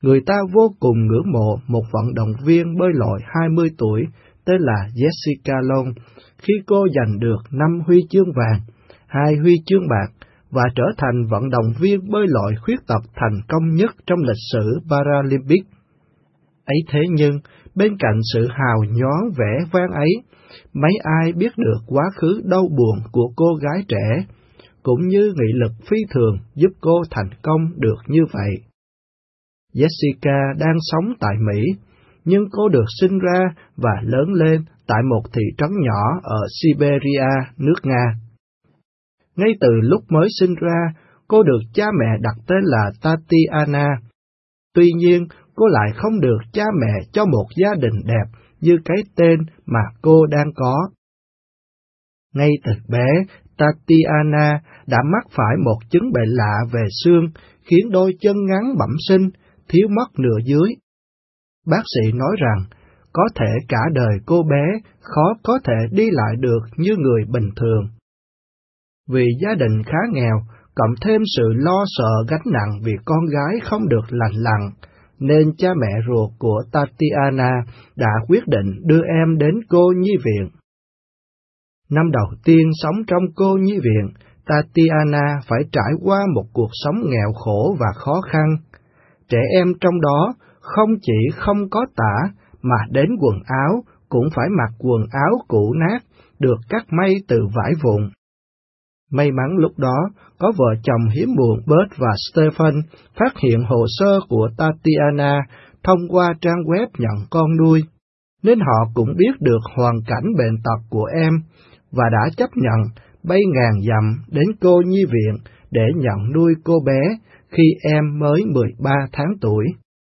Người ta vô cùng ngưỡng mộ một vận động viên bơi lội hai mươi tuổi tên là Jessica Long khi cô giành được năm huy chương vàng, hai huy chương bạc và trở thành vận động viên bơi lội khuyết tật thành công nhất trong lịch sử Paralympic. Ấy thế nhưng, bên cạnh sự hào nhoáng vẻ vang ấy, mấy ai biết được quá khứ đau buồn của cô gái trẻ, cũng như nghị lực phi thường giúp cô thành công được như vậy. Jessica đang sống tại Mỹ, nhưng cô được sinh ra và lớn lên tại một thị trấn nhỏ ở Siberia, nước Nga. Ngay từ lúc mới sinh ra, cô được cha mẹ đặt tên là Tatiana. Tuy nhiên, cô lại không được cha mẹ cho một gia đình đẹp như cái tên mà cô đang có. Ngay từ bé, Tatiana đã mắc phải một chứng bệnh lạ về xương, khiến đôi chân ngắn bẩm sinh, thiếu mất nửa dưới. Bác sĩ nói rằng, có thể cả đời cô bé khó có thể đi lại được như người bình thường. Vì gia đình khá nghèo, cộng thêm sự lo sợ gánh nặng vì con gái không được lành lặn, nên cha mẹ ruột của Tatiana đã quyết định đưa em đến cô nhi viện. Năm đầu tiên sống trong cô nhi viện, Tatiana phải trải qua một cuộc sống nghèo khổ và khó khăn. Trẻ em trong đó không chỉ không có tả, mà đến quần áo cũng phải mặc quần áo cũ nát, được cắt may từ vải vụn. May mắn lúc đó, có vợ chồng hiếm muộn Bert và Stephen phát hiện hồ sơ của Tatiana thông qua trang web nhận con nuôi, nên họ cũng biết được hoàn cảnh bệnh tật của em, và đã chấp nhận bay ngàn dặm đến cô nhi viện để nhận nuôi cô bé khi em mới mười ba tháng tuổi.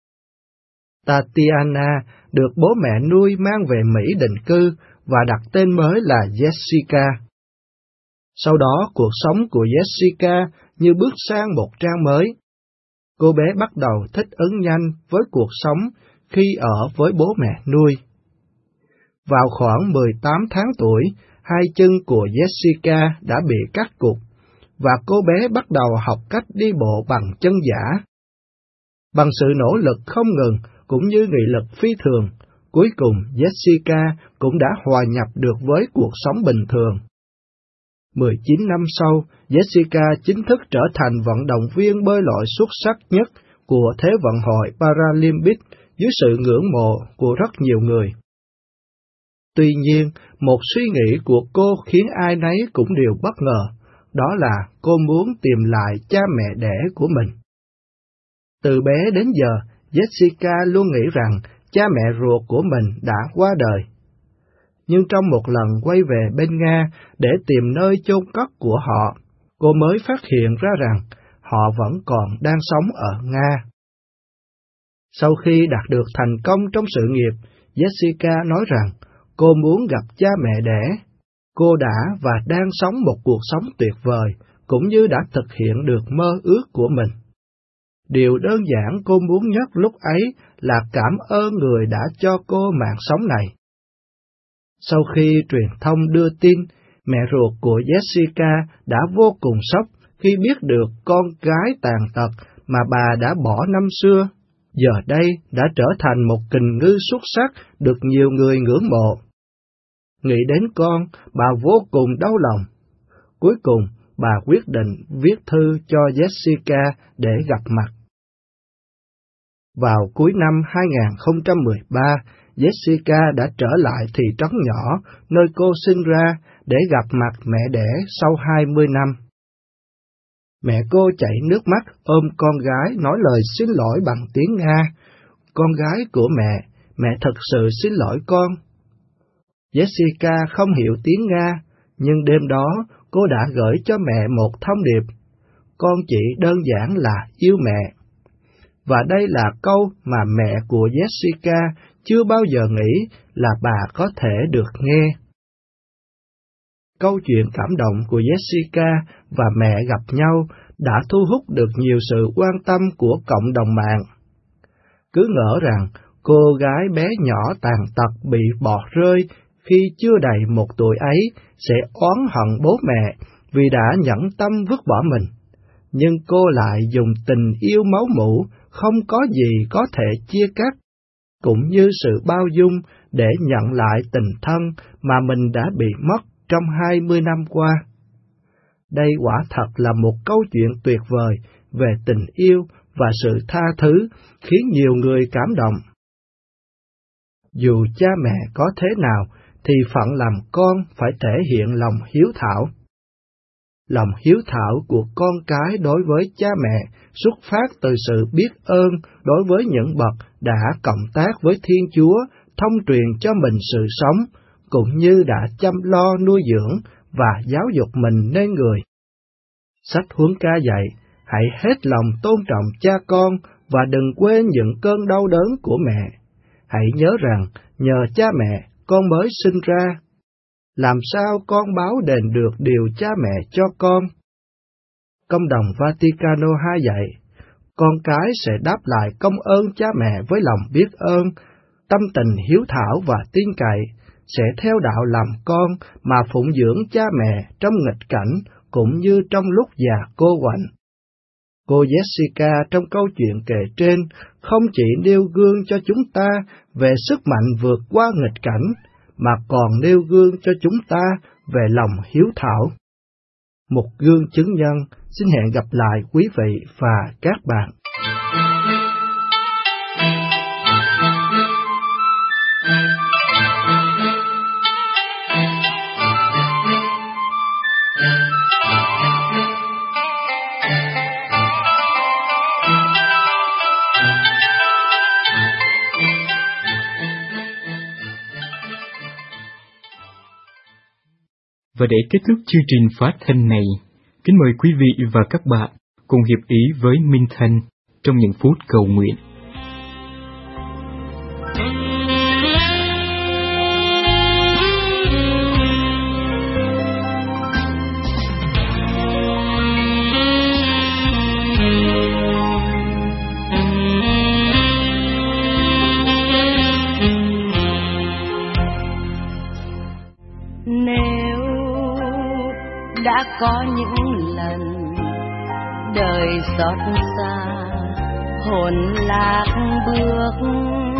Tatiana được bố mẹ nuôi mang về Mỹ định cư và đặt tên mới là Jessica. Sau đó, cuộc sống của Jessica như bước sang một trang mới. Cô bé bắt đầu thích ứng nhanh với cuộc sống khi ở với bố mẹ nuôi. Vào khoảng mười tám tháng tuổi, hai chân của Jessica đã bị cắt cụt, và cô bé bắt đầu học cách đi bộ bằng chân giả. Bằng sự nỗ lực không ngừng, cũng như nghị lực phi thường, cuối cùng Jessica cũng đã hòa nhập được với cuộc sống bình thường. mười chín năm sau, Jessica chính thức trở thành vận động viên bơi lội xuất sắc nhất của Thế vận hội Paralympic dưới sự ngưỡng mộ của rất nhiều người. Tuy nhiên, một suy nghĩ của cô khiến ai nấy cũng đều bất ngờ, đó là cô muốn tìm lại cha mẹ đẻ của mình. Từ bé đến giờ, Jessica luôn nghĩ rằng cha mẹ ruột của mình đã qua đời. Nhưng trong một lần quay về bên Nga để tìm nơi chôn cất của họ, cô mới phát hiện ra rằng họ vẫn còn đang sống ở Nga. Sau khi đạt được thành công trong sự nghiệp, Jessica nói rằng cô muốn gặp cha mẹ đẻ. Cô đã và đang sống một cuộc sống tuyệt vời, cũng như đã thực hiện được mơ ước của mình. Điều đơn giản cô muốn nhất lúc ấy là cảm ơn người đã cho cô mạng sống này. Sau khi truyền thông đưa tin, mẹ ruột của Jessica đã vô cùng sốc khi biết được con gái tàn tật mà bà đã bỏ năm xưa, giờ đây đã trở thành một kình ngư xuất sắc được nhiều người ngưỡng mộ. Nghĩ đến con, bà vô cùng đau lòng. Cuối cùng, bà quyết định viết thư cho Jessica để gặp mặt. Vào cuối năm hai không một ba, Jessica đã trở lại thị trấn nhỏ nơi cô sinh ra để gặp mặt mẹ đẻ sau hai mươi năm. Mẹ cô chảy nước mắt ôm con gái nói lời xin lỗi bằng tiếng Nga. Con gái của mẹ, mẹ thật sự xin lỗi con. Jessica không hiểu tiếng Nga, nhưng đêm đó cô đã gửi cho mẹ một thông điệp. Con chỉ đơn giản là yêu mẹ. Và đây là câu mà mẹ của Jessica chưa bao giờ nghĩ là bà có thể được nghe. Câu chuyện cảm động của Jessica và mẹ gặp nhau đã thu hút được nhiều sự quan tâm của cộng đồng mạng. Cứ ngỡ rằng cô gái bé nhỏ tàn tật bị bỏ rơi khi chưa đầy một tuổi ấy sẽ oán hận bố mẹ vì đã nhẫn tâm vứt bỏ mình. nhưng cô lại dùng tình yêu máu mủ, không có gì có thể chia cắt, cũng như sự bao dung để nhận lại tình thân mà mình đã bị mất trong hai mươi năm qua. Đây quả thật là một câu chuyện tuyệt vời về tình yêu và sự tha thứ, khiến nhiều người cảm động. Dù cha mẹ có thế nào, thì phận làm con phải thể hiện lòng hiếu thảo. Lòng hiếu thảo của con cái đối với cha mẹ xuất phát từ sự biết ơn đối với những bậc đã cộng tác với Thiên Chúa, thông truyền cho mình sự sống, cũng như đã chăm lo nuôi dưỡng và giáo dục mình nên người. Sách Huấn Ca dạy, hãy hết lòng tôn trọng cha con và đừng quên những cơn đau đớn của mẹ. Hãy nhớ rằng, nhờ cha mẹ, con mới sinh ra. Làm sao con báo đền được điều cha mẹ cho con? Công đồng Vaticano hai dạy, con cái sẽ đáp lại công ơn cha mẹ với lòng biết ơn, tâm tình hiếu thảo và tin cậy, sẽ theo đạo làm con mà phụng dưỡng cha mẹ trong nghịch cảnh cũng như trong lúc già cô quạnh. Cô Jessica trong câu chuyện kể trên không chỉ nêu gương cho chúng ta về sức mạnh vượt qua nghịch cảnh, mà còn nêu gương cho chúng ta về lòng hiếu thảo. Một gương chứng nhân, xin hẹn gặp lại quý vị và các bạn. Và để kết thúc chương trình phát thanh này, kính mời quý vị và các bạn cùng hiệp ý với Minh Thanh trong những phút cầu nguyện. Đã có những lần đời xót xa, hồn lạc bước,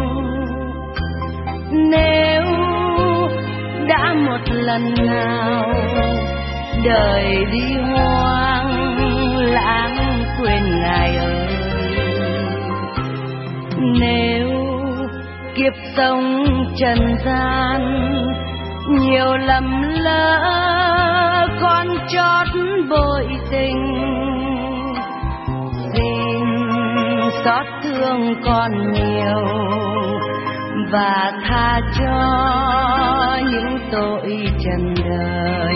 nếu đã một lần nào đời đi hoang lãng quên Ngài ơi, nếu kiếp sống trần gian nhiều lầm lỡ con chót bội tình, xin xót thương con nhiều và tha cho những tội trần đời.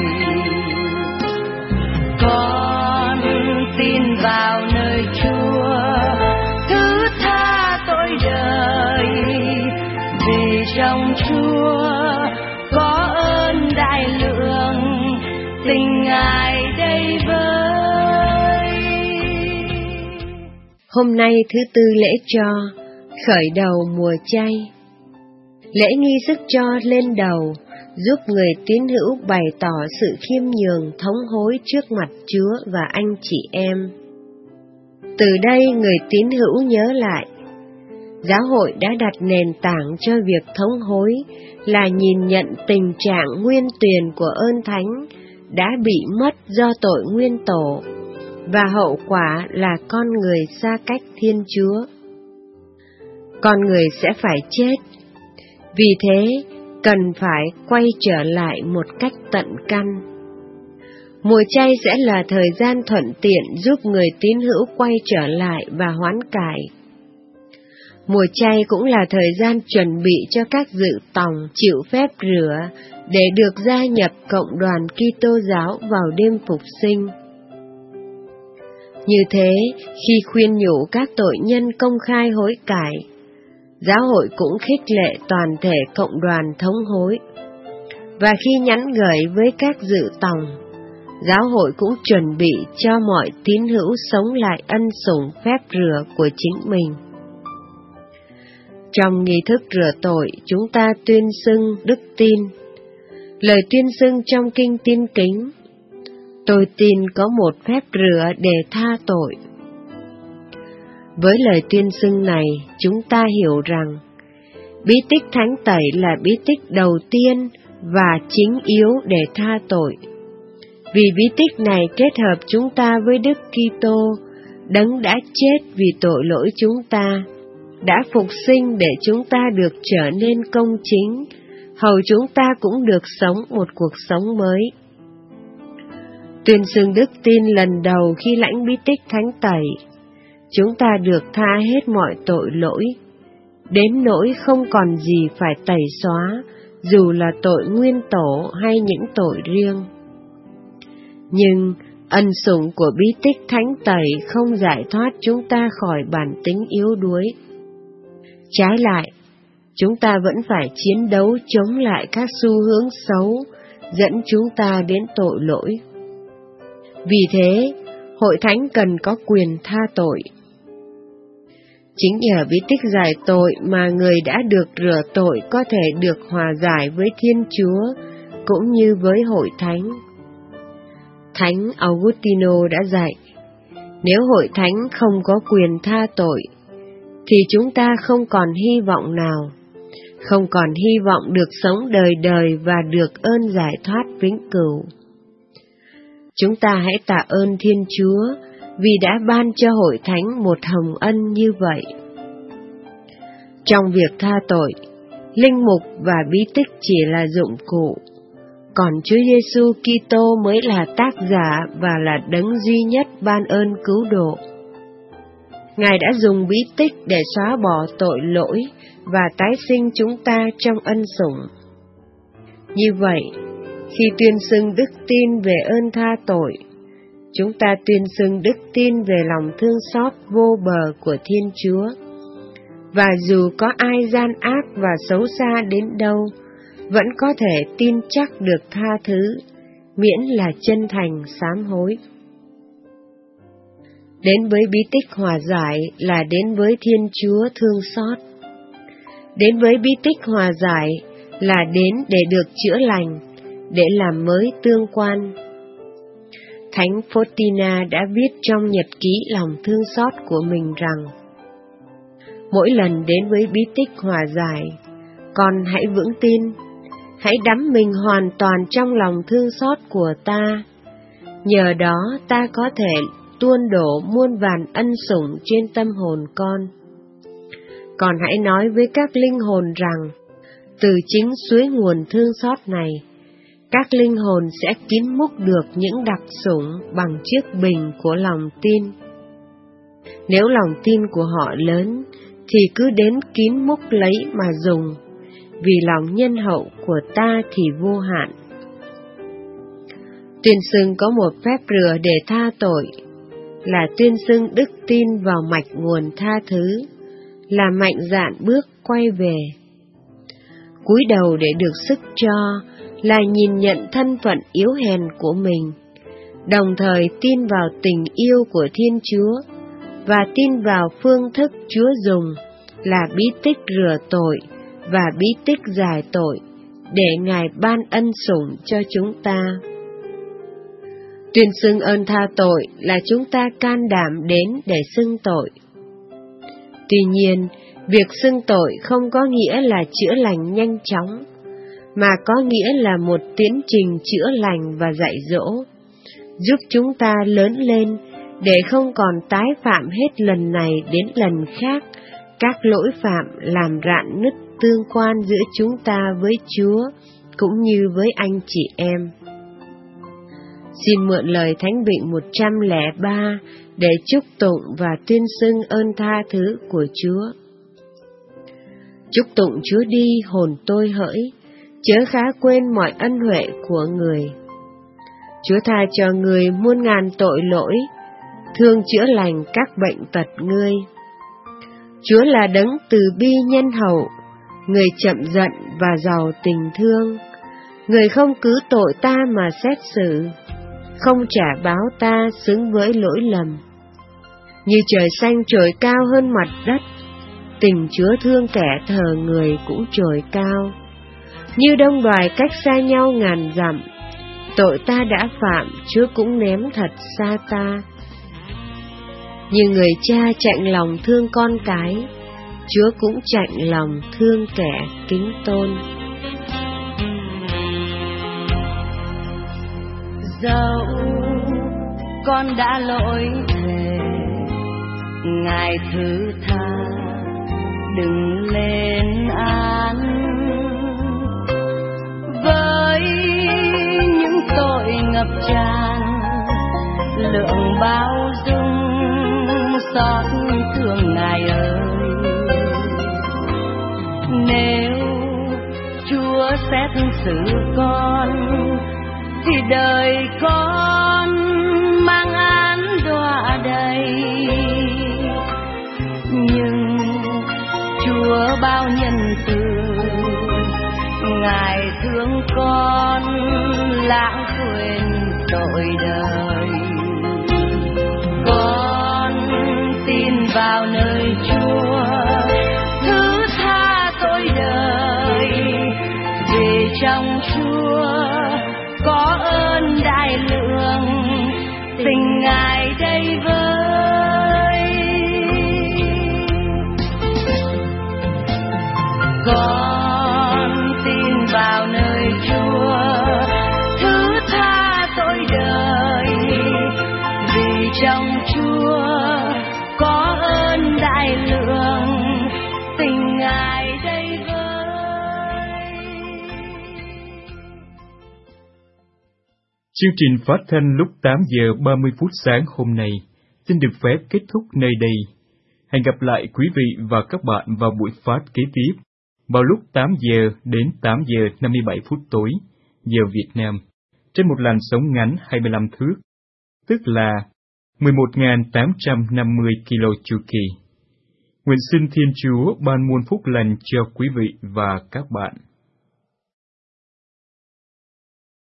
Con tin vào nơi Chúa thứ tha tội đời, vì trong Chúa có ơn đại lượng, tình Ngài đây với. Hôm nay thứ tư lễ cho, khởi đầu mùa chay. Lễ nghi sức cho lên đầu, giúp người tín hữu bày tỏ sự khiêm nhường thống hối trước mặt Chúa và anh chị em. Từ đây người tín hữu nhớ lại, Giáo hội đã đặt nền tảng cho việc thống hối là nhìn nhận tình trạng nguyên tuyền của ơn thánh đã bị mất do tội nguyên tổ, và hậu quả là con người xa cách Thiên Chúa. Con người sẽ phải chết, vì thế cần phải quay trở lại một cách tận căn. Mùa chay sẽ là thời gian thuận tiện giúp người tín hữu quay trở lại và hoán cải. Mùa chay cũng là thời gian chuẩn bị cho các dự tòng chịu phép rửa để được gia nhập cộng đoàn Kitô giáo vào đêm phục sinh. Như thế, khi khuyên nhủ các tội nhân công khai hối cải, giáo hội cũng khích lệ toàn thể cộng đoàn thống hối. Và khi nhắn gửi với các dự tòng, giáo hội cũng chuẩn bị cho mọi tín hữu sống lại ân sủng phép rửa của chính mình. Trong nghi thức rửa tội, chúng ta tuyên xưng đức tin. Lời tuyên xưng trong kinh Tin Kính: Tôi tin có một phép rửa để tha tội. Với lời tuyên xưng này, chúng ta hiểu rằng bí tích thánh tẩy là bí tích đầu tiên và chính yếu để tha tội. Vì bí tích này kết hợp chúng ta với Đức Kitô, Đấng đã chết vì tội lỗi chúng ta, đã phục sinh để chúng ta được trở nên công chính, hầu chúng ta cũng được sống một cuộc sống mới. Tuyên xưng đức tin lần đầu khi lãnh bí tích thánh tẩy, chúng ta được tha hết mọi tội lỗi, đến nỗi không còn gì phải tẩy xóa, dù là tội nguyên tổ hay những tội riêng. Nhưng ân sủng của bí tích thánh tẩy không giải thoát chúng ta khỏi bản tính yếu đuối. Trái lại, chúng ta vẫn phải chiến đấu chống lại các xu hướng xấu dẫn chúng ta đến tội lỗi. Vì thế, hội thánh cần có quyền tha tội. Chính nhờ bí tích giải tội mà người đã được rửa tội có thể được hòa giải với Thiên Chúa cũng như với hội thánh. Thánh Augustino đã dạy, nếu hội thánh không có quyền tha tội, thì chúng ta không còn hy vọng nào, không còn hy vọng được sống đời đời và được ơn giải thoát vĩnh cửu. Chúng ta hãy tạ ơn Thiên Chúa vì đã ban cho hội thánh một hồng ân như vậy. Trong việc tha tội, linh mục và bí tích chỉ là dụng cụ, còn Chúa Giêsu Kitô mới là tác giả và là đấng duy nhất ban ơn cứu độ. Ngài đã dùng bí tích để xóa bỏ tội lỗi và tái sinh chúng ta trong ân sủng. Như vậy, khi tuyên xưng đức tin về ơn tha tội, chúng ta tuyên xưng đức tin về lòng thương xót vô bờ của Thiên Chúa. Và dù có ai gian ác và xấu xa đến đâu, vẫn có thể tin chắc được tha thứ, miễn là chân thành sám hối. Đến với bí tích hòa giải là đến với Thiên Chúa thương xót. Đến với bí tích hòa giải là đến để được chữa lành, để làm mới tương quan. Thánh Faustina đã viết trong nhật ký lòng thương xót của mình rằng, mỗi lần đến với bí tích hòa giải, con hãy vững tin, hãy đắm mình hoàn toàn trong lòng thương xót của ta. Nhờ đó ta có thể tuôn đổ muôn vàn ân sủng trên tâm hồn con. Còn hãy nói với các linh hồn rằng, từ chính suối nguồn thương xót này, các linh hồn sẽ kín múc được những đặc sủng bằng chiếc bình của lòng tin. Nếu lòng tin của họ lớn, thì cứ đến kín múc lấy mà dùng, vì lòng nhân hậu của ta thì vô hạn. Tuyên xưng có một phép rửa để tha tội, là tuyên xưng đức tin vào mạch nguồn tha thứ, là mạnh dạn bước quay về. Cúi đầu để được sức cho, là nhìn nhận thân phận yếu hèn của mình, đồng thời tin vào tình yêu của Thiên Chúa, và tin vào phương thức Chúa dùng là bí tích rửa tội và bí tích giải tội, để Ngài ban ân sủng cho chúng ta. Tuyên xưng ơn tha tội là chúng ta can đảm đến để xưng tội. Tuy nhiên, việc xưng tội không có nghĩa là chữa lành nhanh chóng, mà có nghĩa là một tiến trình chữa lành và dạy dỗ, giúp chúng ta lớn lên để không còn tái phạm hết lần này đến lần khác các lỗi phạm làm rạn nứt tương quan giữa chúng ta với Chúa cũng như với anh chị em. Xin mượn lời Thánh Vịnh một trăm lẻ ba để chúc tụng và tuyên xưng ơn tha thứ của Chúa. Chúc tụng Chúa đi hồn tôi hỡi, chớ khá quên mọi ân huệ của người. Chúa tha cho người muôn ngàn tội lỗi, thương chữa lành các bệnh tật ngươi. Chúa là đấng từ bi nhân hậu, người chậm giận và giàu tình thương. Người không cứ tội ta mà xét xử, không trả báo ta xứng với lỗi lầm. Như trời xanh trồi cao hơn mặt đất, tình Chúa thương kẻ thờ người cũng trồi cao. Như đông đoài cách xa nhau ngàn dặm, tội ta đã phạm, Chúa cũng ném thật xa ta. Như người cha chạnh lòng thương con cái, Chúa cũng chạnh lòng thương kẻ kính tôn. Dẫu con đã lỗi thề, Ngài thứ tha đừng lên án. Với những tội ngập tràn, lượng bao dung xót thương Ngài ơi. Nếu Chúa xét xử con, thì đời con mang án đọa đầy. Nhưng Chúa bao nhân từ, Ngài thương con lãng quên tội đời. Con tin vào nơi Chúa, thứ tha tội đời. Vì trong Chúa có ơn đại lượng, tình Ngài đây với. Con tin vào nơi Chúa, thứ tha tội đời. Vì trong Chúa có ơn đại lượng, tình Ngài đây với. Chương trình phát thanh lúc tám giờ ba mươi phút sáng hôm nay xin được phép kết thúc nơi đây. Hẹn gặp lại quý vị và các bạn vào buổi phát kế tiếp vào lúc tám giờ đến tám giờ năm mươi bảy phút tối giờ Việt Nam trên một làn sóng ngắn hai mươi lăm thước, tức là mười một nghìn tám trăm năm mươi ki lô chu kỳ. Nguyện xin Thiên Chúa ban muôn phúc lành cho quý vị và các bạn.